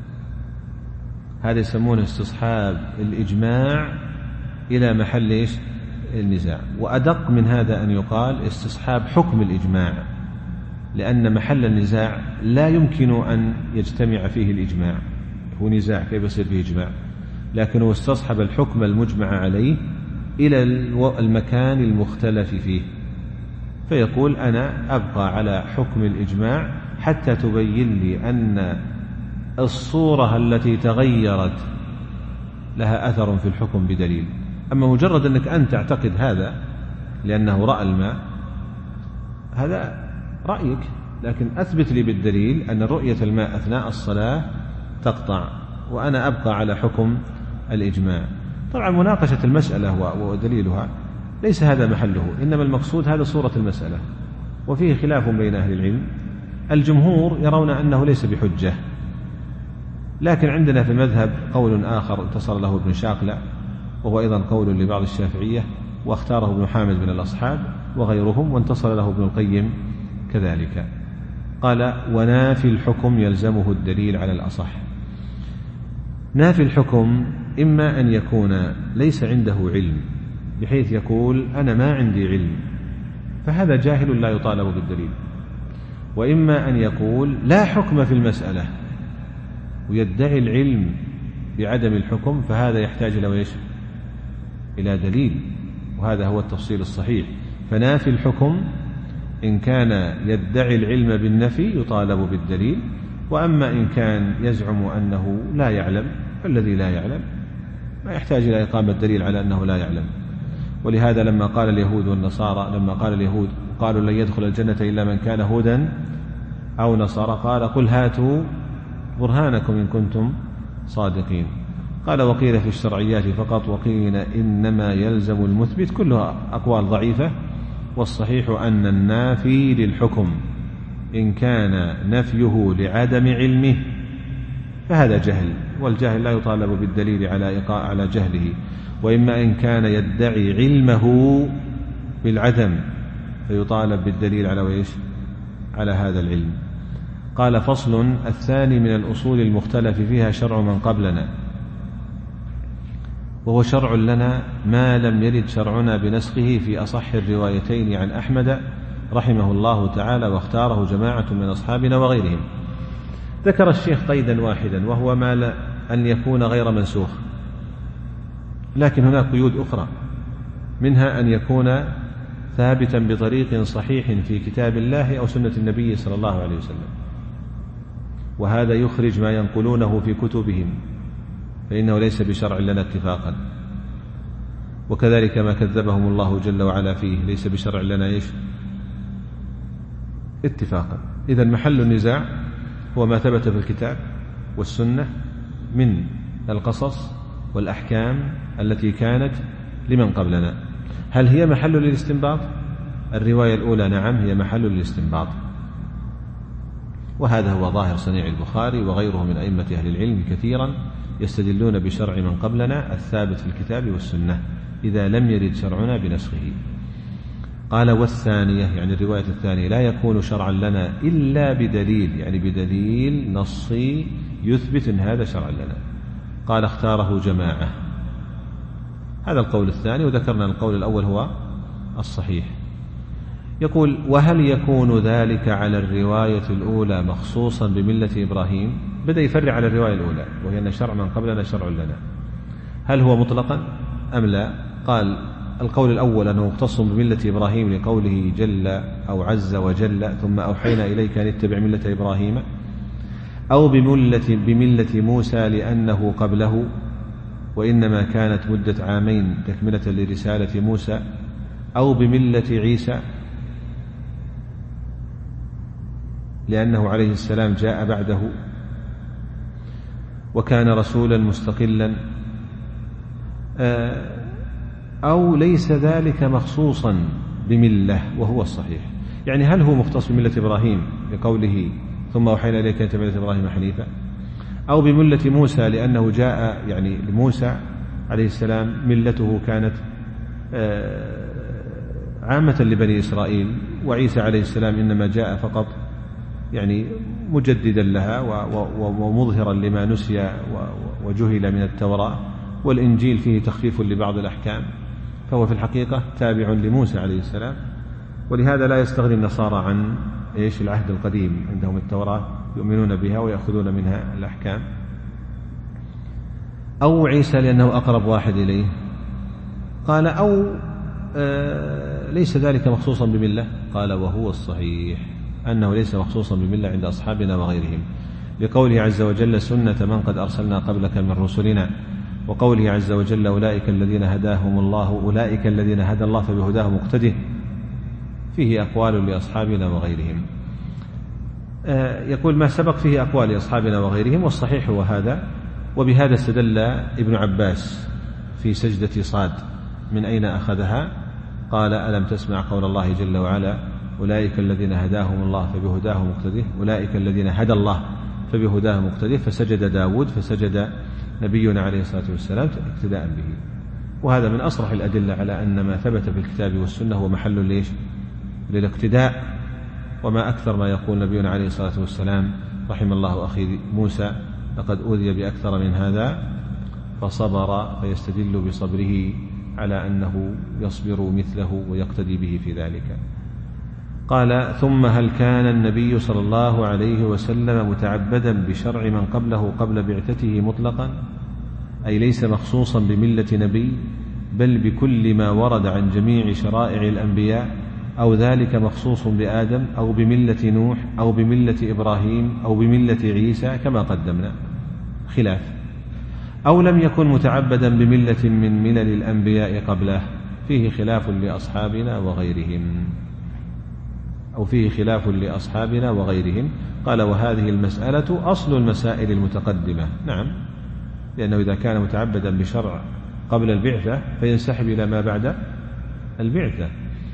هذا يسمونه استصحاب الإجماع إلى محل النزاع. وأدق من هذا أن يقال استصحاب حكم الإجماع، لأن محل النزاع لا يمكن أن يجتمع فيه الإجماع، هو نزاع كيف يصير فيه إجماع، لكنه استصحب الحكم المجمع عليه إلى المكان المختلف فيه، فيقول: أنا أبقى على حكم الإجماع حتى تبين لي أن الصورة التي تغيرت لها أثر في الحكم بدليل. أما مجرد أنك أنت تعتقد هذا لأنه رأى الماء، هذا رأيك، لكن أثبت لي بالدليل أن رؤية الماء أثناء الصلاة تقطع، وأنا أبقى على حكم الإجماع. طبعا مناقشة المسألة ودليلها ليس هذا محله، إنما المقصود هذا صورة المسألة، وفيه خلاف بين أهل العلم. الجمهور يرون أنه ليس بحجة، لكن عندنا في المذهب قول آخر انتصر له ابن شاقلة، وهو أيضا قول لبعض الشافعية، واختاره ابن حامد من الأصحاب وغيرهم، وانتصر له ابن القيم كذلك. قال: ونافي الحكم يلزمه الدليل على الأصح. نافي الحكم إما أن يكون ليس عنده علم بحيث يقول: أنا ما عندي علم، فهذا جاهل لا يطالب بالدليل، وإما أن يقول لا حكم في المسألة ويدعي العلم بعدم الحكم، فهذا يحتاج إلى دليل، وهذا هو التفصيل الصحيح. فنافي الحكم إن كان يدعي العلم بالنفي يطالب بالدليل، وأما إن كان يزعم أنه لا يعلم، فالذي لا يعلم ما يحتاج إلى إقامة دليل على أنه لا يعلم. ولهذا لما قال اليهود والنصارى، لما قال اليهود قالوا لن يدخل الجنة إلا من كان هودا أو نصارى، قال: قل هاتوا برهانكم إن كنتم صادقين. قال: وقيل في الشرعيات فقط، وقيل إنما يلزم المثبت. كلها أقوال ضعيفة، والصحيح أن النافي للحكم إن كان نفيه لعدم علمه فهذا جهل، والجهل لا يطالب بالدليل على جهله، وإما إن كان يدعي علمه بالعدم فيطالب بالدليل على هذا العلم. قال: فصل. الثاني من الأصول المختلف فيها شرع من قبلنا، وهو شرع لنا ما لم يرد شرعنا بنسخه في أصح الروايتين عن أحمد رحمه الله تعالى، واختاره جماعة من أصحابنا وغيرهم. ذكر الشيخ قيدا واحدا، وهو ما أن يكون غير منسوخ، لكن هناك قيود أخرى، منها أن يكون ثابتا بطريق صحيح في كتاب الله أو سنة النبي صلى الله عليه وسلم، وهذا يخرج ما ينقلونه في كتبهم، فإنه ليس بشرع لنا اتفاقا، وكذلك ما كذبهم الله جل وعلا فيه ليس بشرع لنا اتفاقا. إذن محل النزاع هو ما ثبت في الكتاب والسنة من القصص والأحكام التي كانت لمن قبلنا. هل هي محل للاستنباط؟ الرواية الأولى نعم هي محل للاستنباط، وهذا هو ظاهر صنيع البخاري وغيره من أئمة أهل العلم كثيرا يستدلون بشرع من قبلنا الثابت في الكتاب والسنة إذا لم يرد شرعنا بنسخه. قال: والثانية يعني الرواية الثانية لا يكون شرعا لنا إلا بدليل، يعني بدليل نصي يثبت أن هذا شرعا لنا. قال: اختاره جماعة. هذا القول الثاني، وذكرنا القول الأول هو الصحيح. يقول: وهل يكون ذلك على الرواية الأولى مخصوصا بملة إبراهيم؟ بدأ يفرع على الرواية الأولى، وهي أن شرع من قبلنا شرع لنا. هل هو مطلقا أم لا؟ قال: القول الأول أنه مختص بملة إبراهيم لقوله جل أو عز وجل: ثم أوحينا إليك أن اتبع ملة إبراهيم، أو بملة موسى لأنه قبله وإنما كانت مدة عامين تكملة لرسالة موسى، أو بملة عيسى لأنه عليه السلام جاء بعده وكان رسولا مستقلا، أو ليس ذلك مخصوصا بملة وهو الصحيح. يعني هل هو مختص بملة إبراهيم لقوله ثم أوحينا إليك أن تتبع ملة إبراهيم حنيفا، أو بملة موسى لأنه جاء يعني لموسى عليه السلام ملته كانت عامة لبني إسرائيل، وعيسى عليه السلام إنما جاء فقط يعني مجددا لها ومظهرا لما نسي وجهل من التوراة، والإنجيل فيه تخفيف لبعض الأحكام، فهو في الحقيقة تابع لموسى عليه السلام. ولهذا لا يستغني النصارى عن العهد القديم، عندهم التوراة يؤمنون بها ويأخذون منها الأحكام. أو عيسى لأنه أقرب واحد إليه. قال: أو ليس ذلك مخصوصا بملة. قال: وهو الصحيح أنه ليس مخصوصا بملة عند أصحابنا وغيرهم، لقوله عز وجل: سنة من قد أرسلنا قبلك من رسلنا، وقوله عز وجل: أولئك الذين هداهم الله، أولئك الذين هدى الله فبهداه مقتده. فيه أقوال لأصحابنا وغيرهم. يقول: ما سبق فيه أقوال لأصحابنا وغيرهم، والصحيح هو هذا. وبهذا استدل ابن عباس في سجدة صاد. من أين أخذها؟ قال: ألم تسمع قول الله جل وعلا: أولئك الذين هداهم الله فبهداه مقتده، أولئك الذين هدى الله فبهداه مقتده. فسجد داود، فسجد نبينا عليه الصلاة والسلام اقتداء به. وهذا من أصرح الأدلة على أن ما ثبت في الكتاب والسنة هو محل للاقتداء. وما أكثر ما يقول نبينا عليه الصلاة والسلام: رحم الله أخي موسى لقد أوذي بأكثر من هذا فصبر، فيستدل بصبره على أنه يصبر مثله ويقتدي به في ذلك. قال: ثم هل كان النبي صلى الله عليه وسلم متعبدا بشرع من قبله قبل بعثته مطلقا، أي ليس مخصوصا بملة نبي، بل بكل ما ورد عن جميع شرائع الأنبياء، أو ذلك مخصوص بآدم أو بملة نوح أو بملة إبراهيم أو بملة عيسى كما قدمنا؟ خلاف. أو لم يكن متعبدا بملة من ملل الأنبياء قبله، فيه خلاف لأصحابنا وغيرهم، أو فيه خلاف لأصحابنا وغيرهم. قال: وهذه المسألة أصل المسائل المتقدمة. نعم، لأنه إذا كان متعبدا بشرع قبل البعثة فينسحب إلى ما بعد البعثة.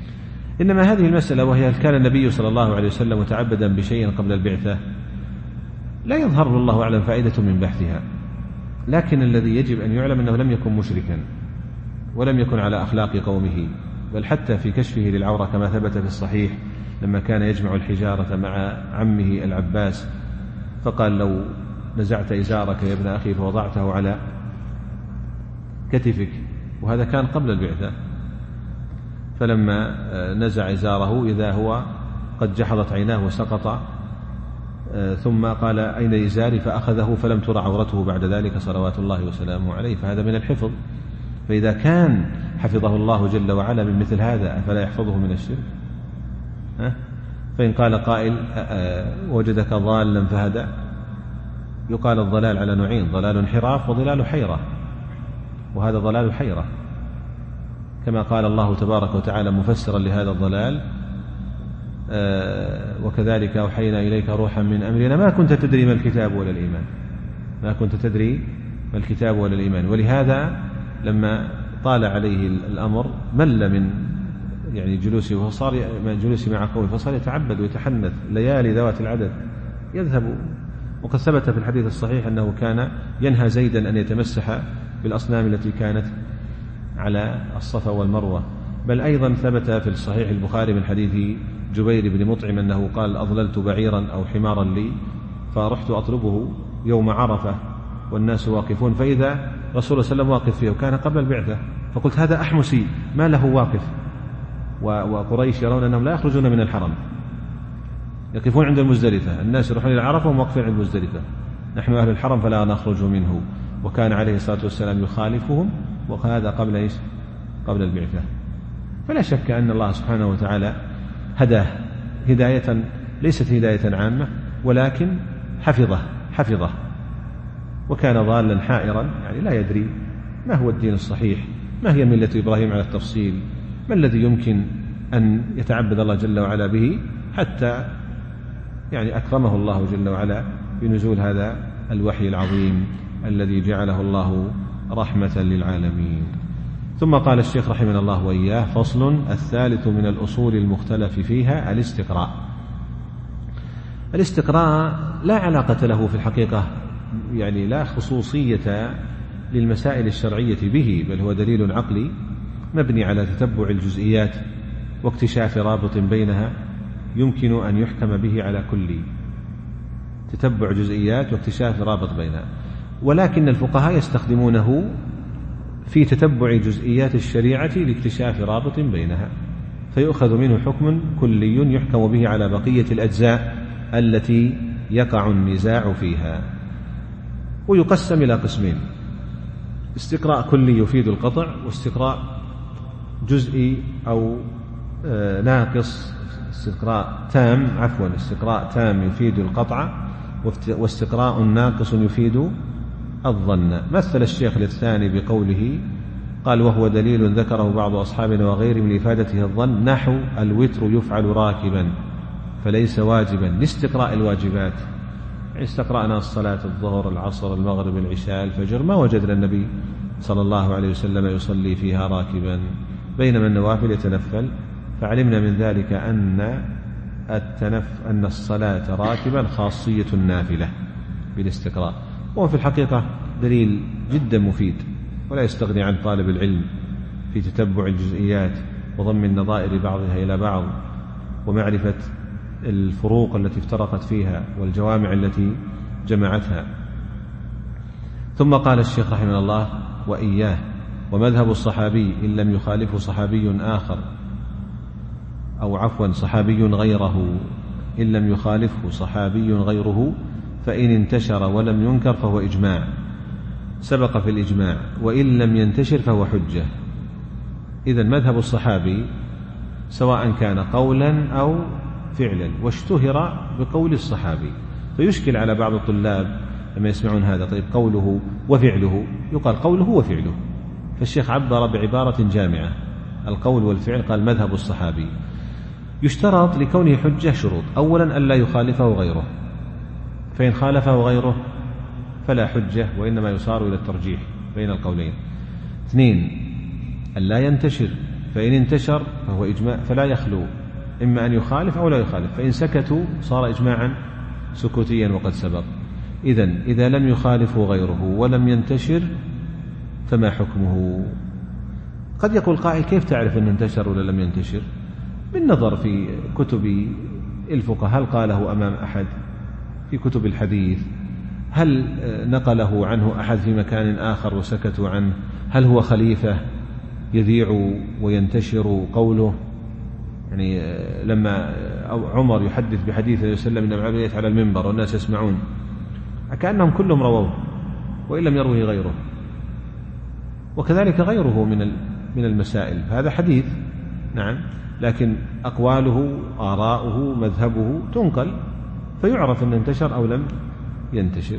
إنما هذه المسألة، وهي هل كان النبي صلى الله عليه وسلم متعبدا بشيء قبل البعثة، لا يظهر الله أعلم فائدة من بحثها، لكن الذي يجب أن يعلم أنه لم يكن مشركا ولم يكن على أخلاق قومه، بل حتى في كشفه للعورة كما ثبت في الصحيح لما كان يجمع الحجارة مع عمه العباس فقال: لو نزعت إزارك يا ابن أخي فوضعته على كتفك، وهذا كان قبل البعثة، فلما نزع إزاره إذا هو قد جحظت عيناه وسقط، ثم قال: أين إزاري؟ فأخذه فلم تر عورته بعد ذلك صلوات الله وسلامه عليه. فهذا من الحفظ، فإذا كان حفظه الله جل وعلا من مثل هذا أفلا يحفظه من الشرك؟ فإن قال قائل: وجدك ضالا فهدى، يقال الضلال على نوعين: ضلال انحراف وضلال حيرة، وهذا ضلال حيرة، كما قال الله تبارك وتعالى مفسرا لهذا الضلال: وكذلك أوحينا إليك روحا من أمرنا ما كنت تدري ما الكتاب ولا الإيمان، ما كنت تدري ما الكتاب ولا الإيمان. ولهذا لما طال عليه الأمر مل من جلوسه، وصار من جلوسه مع قومه، فصار يتعبد ويتحنث ليالي ذوات العدد يذهب. وقد ثبت في الحديث الصحيح أنه كان ينهى زيدا أن يتمسح بالأصنام التي كانت على الصفا والمروة. بل أيضا ثبت في الصحيح البخاري من حديث جبير بن مطعم أنه قال: أضللت بعيرا أو حمارا لي فرحت أطلبه يوم عرفة والناس واقفون، فإذا رسول الله صلى الله عليه وسلم واقف فيه، وكان قبل البعثة، فقلت: هذا أحمسي ما له واقف. وقريش يرون أنهم لا يخرجون من الحرم، يقفون عند المزدلفة، الناس يروحون إلى عرفة وهم واقفين عند المزدلفة، نحن أهل الحرم فلا نخرج منه. وكان عليه الصلاة والسلام يخالفهم، وهذا قبل إيش؟ قبل البعثة. فلا شك أن الله سبحانه وتعالى هداه هداية ليست هداية عامة، ولكن حفظه، وكان ضالا حائرا، لا يدري ما هو الدين الصحيح، ما هي ملة إبراهيم على التفصيل، ما الذي يمكن أن يتعبد الله جل وعلا به، حتى أكرمه الله جل وعلا بنزول هذا الوحي العظيم الذي جعله الله رحمة للعالمين. ثم قال الشيخ رحمه الله وإياه: فصل: الثالث من الأصول المختلف فيها الاستقراء. الاستقراء لا علاقة له في الحقيقة، لا خصوصية للمسائل الشرعية به، بل هو دليل عقلي مبني على تتبع الجزئيات واكتشاف رابط بينها يمكن أن يحكم به على كل تتبع جزئيات واكتشاف رابط بينها. ولكن الفقهاء يستخدمونه في تتبع جزئيات الشريعة لاكتشاف رابط بينها، فيؤخذ منه حكم كلي يحكم به على بقية الأجزاء التي يقع النزاع فيها. ويقسم إلى قسمين: استقراء كلي يفيد القطع، واستقراء جزئي أو ناقص، استقراء تام يفيد القطع، واستقراء ناقص يفيد الظن. مثل الشيخ للثاني بقوله قال: وهو دليل ذكره بعض أصحابنا وغيرهم لإفادته الظن، نحو الوتر يفعل راكبا فليس واجبا لاستقراء الواجبات. استقرأنا الصلاة الظهر العصر المغرب العشاء الفجر، ما وجدنا النبي صلى الله عليه وسلم يصلي فيها راكبا، بينما النوافل يتنفل، فعلمنا من ذلك أن الصلاة راكبا خاصية النافلة بالاستقراء. وهو في الحقيقة دليل جدا مفيد، ولا يستغني عن طالب العلم في تتبع الجزئيات وضم النظائر بعضها إلى بعض، ومعرفة الفروق التي افترقت فيها والجوامع التي جمعتها. ثم قال الشيخ رحمه الله وإياه: ومذهب الصحابي إن لم يخالفه صحابي آخر، صحابي غيره، إن لم يخالفه صحابي غيره فإن انتشر ولم ينكر فهو إجماع، سبق في الإجماع، وإن لم ينتشر فهو حجة. إذن مذهب الصحابي سواء كان قولا أو فعلا، واشتهر بقول الصحابي، فيشكل على بعض الطلاب لما يسمعون هذا: طيب قوله وفعله، يقال قوله وفعله، فالشيخ عبر بعبارة جامعة: القول والفعل، قال مذهب الصحابي. يشترط لكونه حجة شروط: أولا ألا يخالفه غيره، فإن خالفه غيره فلا حجة، وإنما يصار إلى الترجيح بين القولين. 2 ألا ينتشر، فإن انتشر فهو إجماع فلا يخلو، إما أن يخالف أو لا يخالف، فإن سكتوا صار إجماعا سكوتيا وقد سبق. إذا لم يخالفه غيره ولم ينتشر فما حكمه؟ قد يقول قائل كيف تعرف أنه انتشر ولا لم ينتشر؟ بالنظر في كتب الفقهاء، هل قاله أمام أحد في كتب الحديث؟ هل نقله عنه أحد في مكان آخر وسكتوا عنه؟ هل هو خليفة يذيع وينتشر قوله؟ يعني لما عمر يحدث بحديث النبي صلى الله عليه وسلم إن العبد على المنبر والناس يسمعون، كأنهم كلهم رووه وإن لم يروه غيره، وكذلك غيره من المسائل، هذا حديث نعم، لكن أقواله آراؤه مذهبه تنقل فيعرف أن انتشر أو لم ينتشر.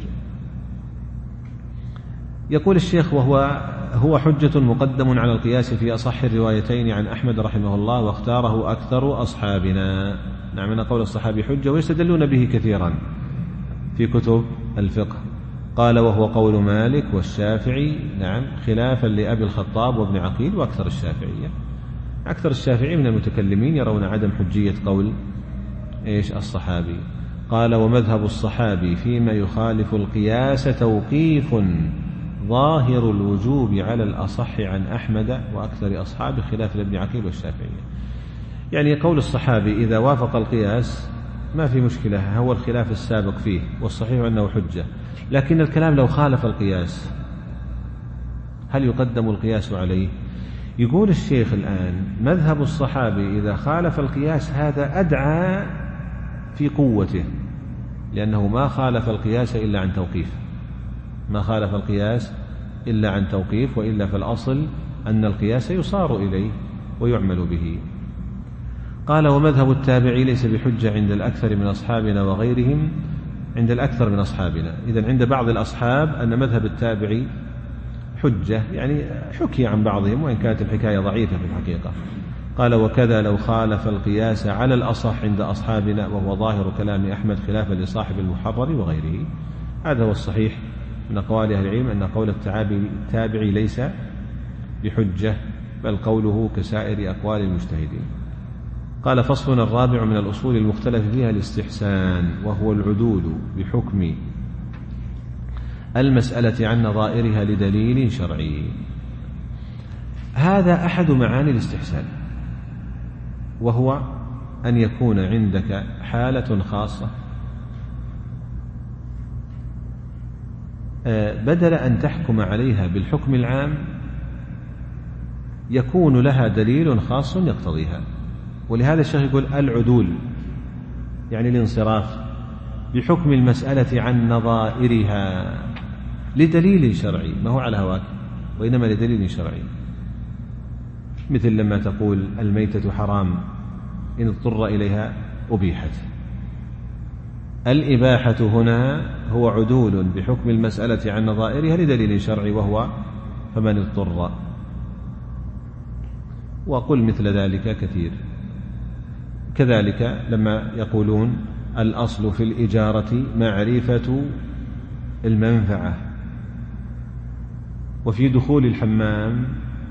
يقول الشيخ هو حجة مقدم على القياس في أصح الروايتين عن أحمد رحمه الله، واختاره أكثر أصحابنا. نعم، أن قول الصحابي حجة ويستدلون به كثيرا في كتب الفقه. قال وهو قول مالك والشافعي، نعم، خلافا لأبي الخطاب وابن عقيل وأكثر الشافعية. أكثر الشافعي من المتكلمين يرون عدم حجية قول الصحابي. قال ومذهب الصحابي فيما يخالف القياس توقيف ظاهر الوجوب على الأصح عن أحمد وأكثر أصحابه خلاف لابن عقيل والشافعية. يعني قول الصحابي إذا وافق القياس ما في مشكلة، هو الخلاف السابق فيه والصحيح أنه حجة، لكن الكلام لو خالف القياس هل يقدم القياس عليه؟ يقول الشيخ الآن مذهب الصحابي إذا خالف القياس هذا أدعى في قوته، لأنه ما خالف القياس إلا عن توقيف، ما خالف القياس إلا عن توقيف، وإلا فالأصل أن القياس يصار إليه ويعمل به. قال ومذهب التابعي ليس بحجة عند الأكثر من أصحابنا وغيرهم، عند الأكثر من أصحابنا، إذن عند بعض الأصحاب أن مذهب التابعي حجة، يعني حكي عن بعضهم وإن كانت الحكاية ضعيفة في الحقيقة. قال وكذا لو خالف القياس على الأصح عند أصحابنا، وهو ظاهر كلام أحمد خلافا لصاحب المحرر وغيره. هذا هو الصحيح من أقوال أهل العلم، أن قول التابعي ليس بحجة، بل قوله كسائر أقوال المجتهدين. قال فصلنا الرابع من الأصول المختلف فيها الاستحسان، وهو العدول بحكم المسألة عن نظائرها لدليل شرعي. هذا أحد معاني الاستحسان، وهو أن يكون عندك حالة خاصة بدل أن تحكم عليها بالحكم العام يكون لها دليل خاص يقتضيها. ولهذا الشيخ يقول العدول يعني الانصراف بحكم المسألة عن نظائرها لدليل شرعي، ما هو على هواك وإنما لدليل شرعي. مثل لما تقول الميتة حرام إن اضطر إليها أبيحت، الإباحة هنا هو عدول بحكم المسألة عن نظائرها لدليل شرعي، وهو فمن اضطر. وقل مثل ذلك كثير. كذلك لما يقولون الأصل في الإجارة معرفة المنفعة، وفي دخول الحمام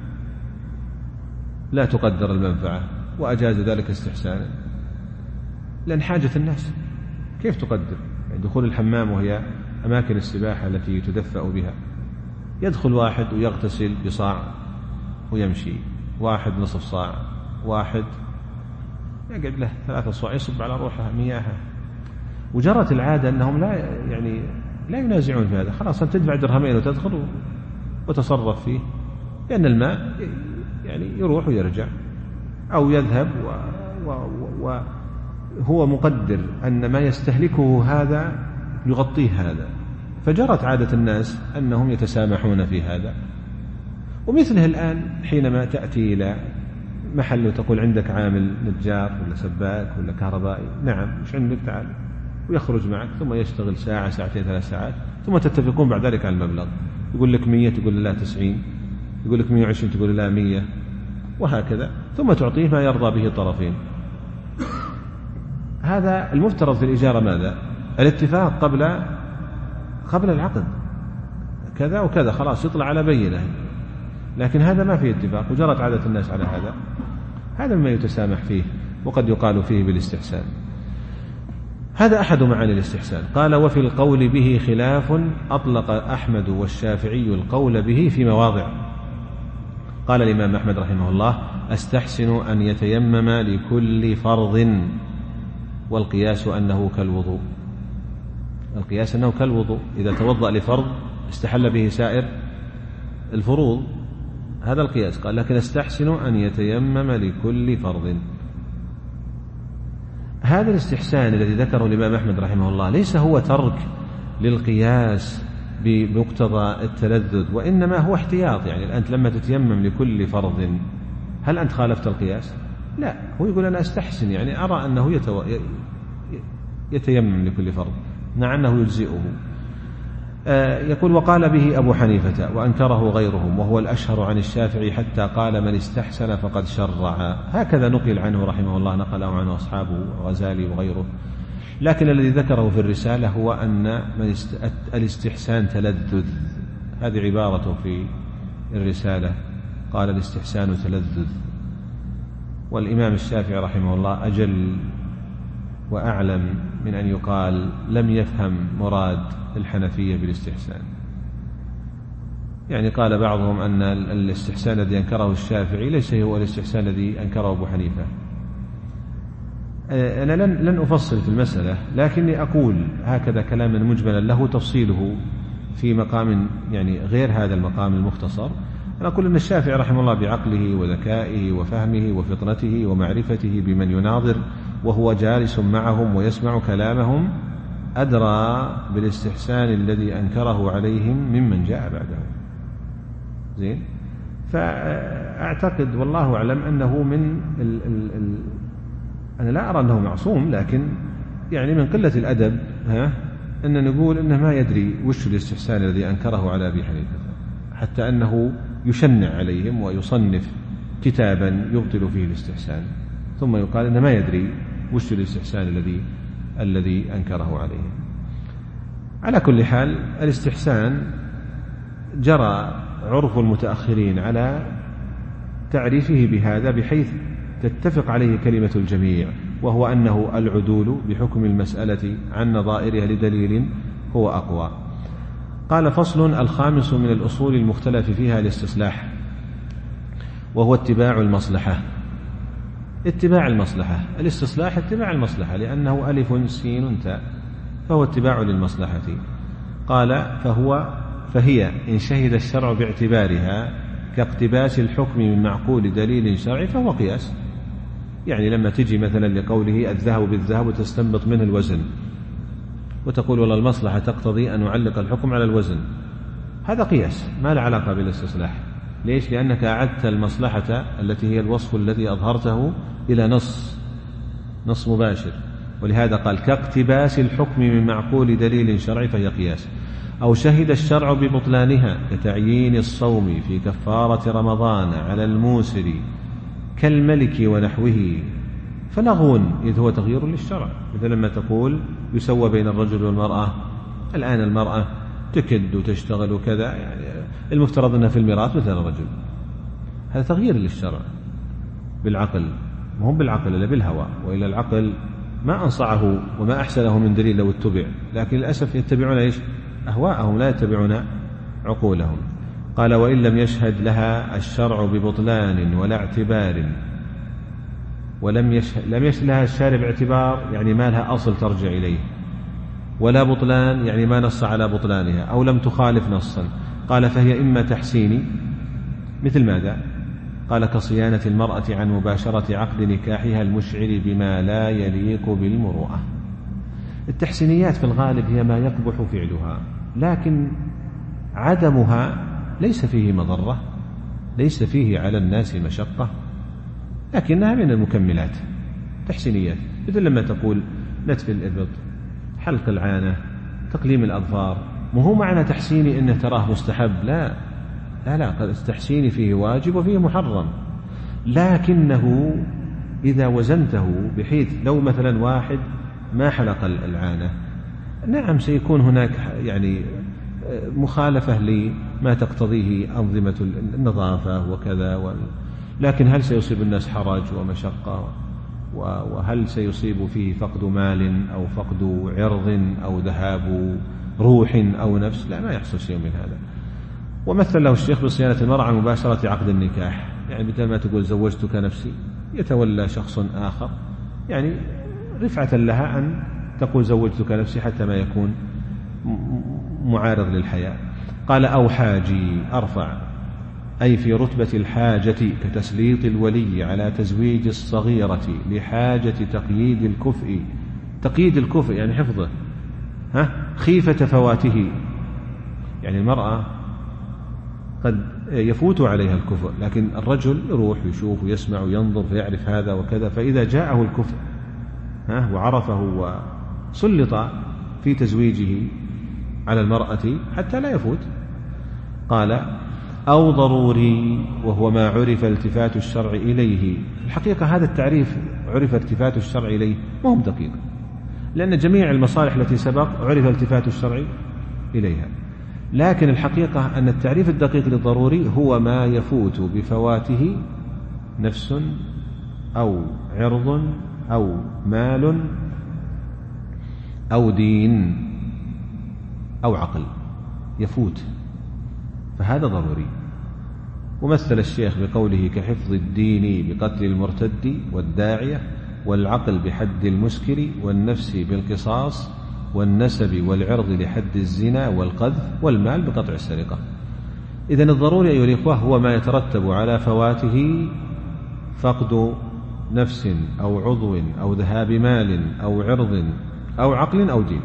لا تقدر المنفعة، وأجاز ذلك استحسانا، لأن حاجة الناس كيف تقدر؟ يعني دخول الحمام وهي أماكن السباحة التي تدفأ بها، يدخل واحد ويغتسل بصاع ويمشي، واحد نصف صاع، واحد يقعد له 3 صاع يصب على روحها مياهها. وجرت العادة أنهم لا ينازعون في هذا، خلاص أنت تدفع درهمين وتدخل وتصرف فيه، لأن الماء يروح ويرجع أو يذهب وهو مقدر أن ما يستهلكه هذا يغطيه هذا. فجرت عادة الناس أنهم يتسامحون في هذا. ومثله الآن حينما تأتي إلى محل وتقول عندك عامل نجار ولا سباك ولا كهربائي، نعم مش عندك، تعال، ويخرج معك ثم يشتغل ساعة ساعتين 3 ساعات، ثم تتفقون بعد ذلك على المبلغ، يقول لك 100 تقول لا 90، يقول لك 120 تقول لا 100، وهكذا، ثم تعطيه ما يرضى به الطرفين. هذا المفترض في الإجارة ماذا؟ الاتفاق قبل العقد، كذا وكذا، خلاص يطلع على بينة. لكن هذا ما فيه اتفاق وجرت عادة الناس على هذا مما يتسامح فيه وقد يقال فيه بالاستحسان. هذا أحد معاني الاستحسان. قال وفي القول به خلاف، أطلق أحمد والشافعي القول به في مواضع. قال الإمام أحمد رحمه الله أستحسن أن يتيمم لكل فرض، والقياس أنه كالوضوء. القياس أنه كالوضوء، إذا توضأ لفرض استحل به سائر الفروض، هذا القياس. قال لكن أستحسن أن يتيمم لكل فرض. هذا الاستحسان الذي ذكره الإمام أحمد رحمه الله ليس هو ترك للقياس بمقتضى التلذذ، وإنما هو احتياط. يعني أنت لما تتيمم لكل فرض هل أنت خالفت القياس؟ لا، هو يقول أنا أستحسن، يعني أرى أنه يتيمم لكل فرض، مع أنه يجزئه. يقول وقال به أبو حنيفة وأنكره غيرهم، وهو الأشهر عن الشافعي، حتى قال من استحسن فقد شرع. هكذا نقل عنه رحمه الله، نقله عنه أصحابه غزالي وغيره. لكن الذي ذكره في الرسالة هو أن الاستحسان تلذذ، هذه عبارته في الرسالة، قال الاستحسان تلذذ. والإمام الشافعي رحمه الله أجل وأعلم من أن يقال لم يفهم مراد الحنفية بالاستحسان. يعني قال بعضهم أن الاستحسان الذي أنكره الشافعي ليس هو الاستحسان الذي أنكره أبو حنيفة. أنا لن أفصل في المسألة، لكني أقول هكذا كلاما مجملا له تفصيله في مقام يعني غير هذا المقام المختصر. أنا أقول أن الشافعي رحمه الله بعقله وذكائه وفهمه وفطنته ومعرفته بمن يناظر وهو جالس معهم ويسمع كلامهم أدرى بالاستحسان الذي أنكره عليهم ممن جاء بعدهم. زين، فأعتقد والله أعلم أنه من أنا لا أرى أنه معصوم، لكن يعني من قلة الأدب أن نقول أنه ما يدري وش الاستحسان الذي أنكره على أبي حنيفة، حتى أنه يشنع عليهم ويصنف كتابا يبطل فيه الاستحسان، ثم يقال أنه ما يدري وش الاستحسان الذي أنكره عليهم. على كل حال الاستحسان جرى عرف المتأخرين على تعريفه بهذا بحيث تتفق عليه كلمة الجميع، وهو أنه العدول بحكم المسألة عن نظائرها لدليل هو أقوى. قال فصل الخامس من الأصول المختلف فيها الاستصلاح، وهو اتباع المصلحة. اتباع المصلحة، الاستصلاح اتباع المصلحة، لأنه ألف سين تاء، فهو اتباع للمصلحة. قال فهي إن شهد الشرع باعتبارها كاقتباس الحكم من معقول دليل شرعي فهو قياس. يعني لما تجي مثلا لقوله الذهب بالذهب وتستنبط منه الوزن، وتقول والله المصلحة تقتضي أن نعلق الحكم على الوزن، هذا قياس ما له علاقة بالاستصلاح. ليش؟ لأنك أعدت المصلحة التي هي الوصف الذي أظهرته إلى نص مباشر، ولهذا قال كاقتباس الحكم من معقول دليل شرعي فهي قياس. أو شهد الشرع ببطلانها كتعيين الصوم في كفارة رمضان على الموسر كالملك ونحوه فلغو، إذ هو تغيير للشرع. مثل لما تقول يسوى بين الرجل والمرأة، الآن المرأة تكد وتشتغل وكذا، يعني المفترض أنها في الميراث مثل الرجل، هذا تغيير للشرع بالعقل، ما هم بالعقل إلا بالهوى، وإلا العقل ما أنصعه وما أحسنه من دليل لو اتبع، لكن للأسف يتبعون إيش؟ أهواءهم، لا يتبعون عقولهم. قال وإن لم يشهد لها الشرع ببطلان ولا اعتبار، لم يشهد لها الشارع باعتبار يعني ما لها أصل ترجع إليه، ولا بطلان يعني ما نص على بطلانها، أو لم تخالف نصا. قال فهي إما تحسيني، مثل ماذا؟ قال كصيانة المرأة عن مباشرة عقد نكاحها المشعر بما لا يليق بالمروءة. التحسينيات في الغالب هي ما يقبح فعلها، لكن عدمها ليس فيه مضرة، ليس فيه على الناس مشقة، لكنها من المكملات. تحسينيات مثل لما تقول نتف الإبط، حلق العانة، تقليم الأظفار، مو معنى تحسيني إنه تراه مستحب، لا، التحسين فيه واجب وفيه محرم، لكنه إذا وزنته بحيث لو مثلا واحد ما حلق العانة، نعم سيكون هناك يعني مخالفة ما تقتضيه أنظمة النظافة وكذا لكن هل سيصيب الناس حرج ومشقة، وهل سيصيب فيه فقد مال أو فقد عرض أو ذهاب روح أو نفس؟ لا، ما يحصل شيء من هذا. ومثل له الشيخ بصيانة المرأة عن مباشرة عقد النكاح، يعني مثل ما تقول زوجتك نفسي يتولى شخص آخر، يعني رفعة لها أن تقول زوجتك نفسي حتى ما يكون معارض للحياة. قال أو حاجي أرفع، أي في رتبة الحاجة كتسليط الولي على تزويج الصغيرة لحاجة تقييد الكفء. تقييد الكفء يعني حفظه، خيفة فواته، يعني المرأة قد يفوت عليها الكفء، لكن الرجل يروح يشوف ويسمع وينظر فيعرف هذا وكذا، فإذا جاءه الكفء وعرفه وسلط في تزويجه على المرأة حتى لا يفوت. قال أو ضروري، وهو ما عرف التفات الشرع إليه. الحقيقة هذا التعريف عرف التفات الشرع إليه ما هو دقيق، لأن جميع المصالح التي سبق عرف التفات الشرع إليها، لكن الحقيقة أن التعريف الدقيق للضروري هو ما يفوت بفواته نفس أو عرض أو مال أو دين أو عقل، يفوت، فهذا ضروري. ومثل الشيخ بقوله كحفظ الدين بقتل المرتد والداعية، والعقل بحد المسكر، والنفس بالقصاص، والنسب والعرض لحد الزنا والقذف، والمال بقطع السرقة. إذن الضروري أيها الإخوة هو ما يترتب على فواته فقد نفس أو عضو أو ذهاب مال أو عرض أو عقل أو دين،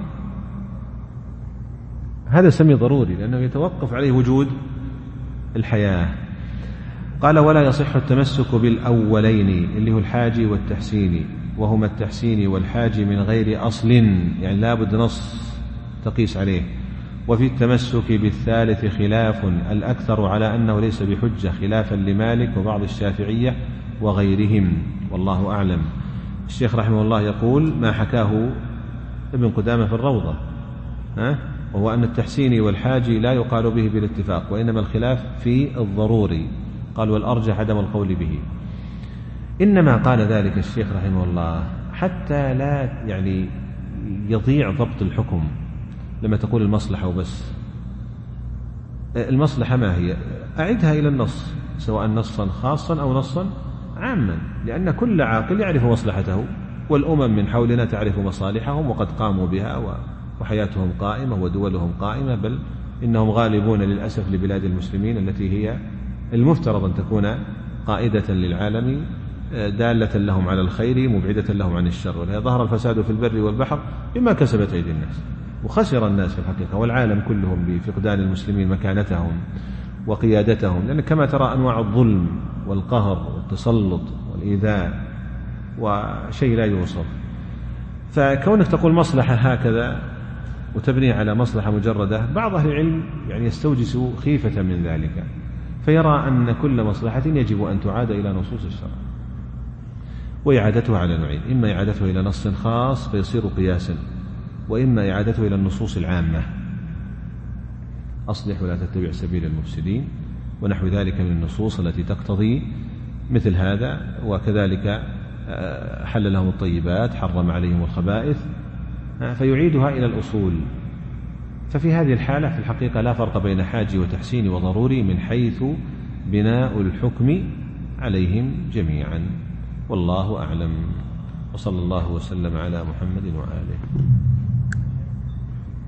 هذا سمي ضروري لأنه يتوقف عليه وجود الحياة. قال ولا يصح التمسك بالأولين اللي هو الحاجي والتحسيني، وهما التحسين والحاج من غير أصل، يعني لا بد نص تقيس عليه. وفي التمسك بالثالث خلاف، الأكثر على أنه ليس بحجة، خلافا لمالك وبعض الشافعية وغيرهم، والله أعلم. الشيخ رحمه الله يقول ما حكاه ابن قدامة في الروضة، وهو أن التحسين والحاج لا يقال به بالاتفاق، وإنما الخلاف في الضروري. قال والأرجح عدم القول به. إنما قال ذلك الشيخ رحمه الله حتى لا يعني يضيع ضبط الحكم. لما تقول المصلحة وبس، المصلحة ما هي؟ أعدها إلى النص، سواء نصا خاصا أو نصا عاما، لأن كل عاقل يعرف مصلحته، والأمم من حولنا تعرف مصالحهم وقد قاموا بها وحياتهم قائمة ودولهم قائمة، بل إنهم غالبون للأسف لبلاد المسلمين التي هي المفترض أن تكون قائدة للعالم، دالة لهم على الخير مبعدة لهم عن الشر. ولهذا ظهر الفساد في البر والبحر بما كسبت أيدي الناس، وخسر الناس في الحقيقة والعالم كلهم بفقدان المسلمين مكانتهم وقيادتهم، لأن كما ترى أنواع الظلم والقهر والتسلط والإيذاء وشيء لا يوصف. فكونك تقول مصلحة هكذا وتبني على مصلحة مجردة، بعض أهل العلم يعني يستوجس خيفة من ذلك، فيرى أن كل مصلحة يجب أن تعاد إلى نصوص الشرع، وإعادتها على نوعين: إما إعادتها إلى نص خاص فيصير قياسا، وإما إعادتها إلى النصوص العامة، أصلح ولا تتبع سبيل المفسدين ونحو ذلك من النصوص التي تقتضي مثل هذا. وكذلك حل لهم الطيبات، حرم عليهم الخبائث، فيعيدها إلى الأصول. ففي هذه الحالة في الحقيقة لا فرق بين حاجي وتحسين وضروري من حيث بناء الحكم عليهم جميعا، والله أعلم. وصلى الله وسلم على محمد وآله.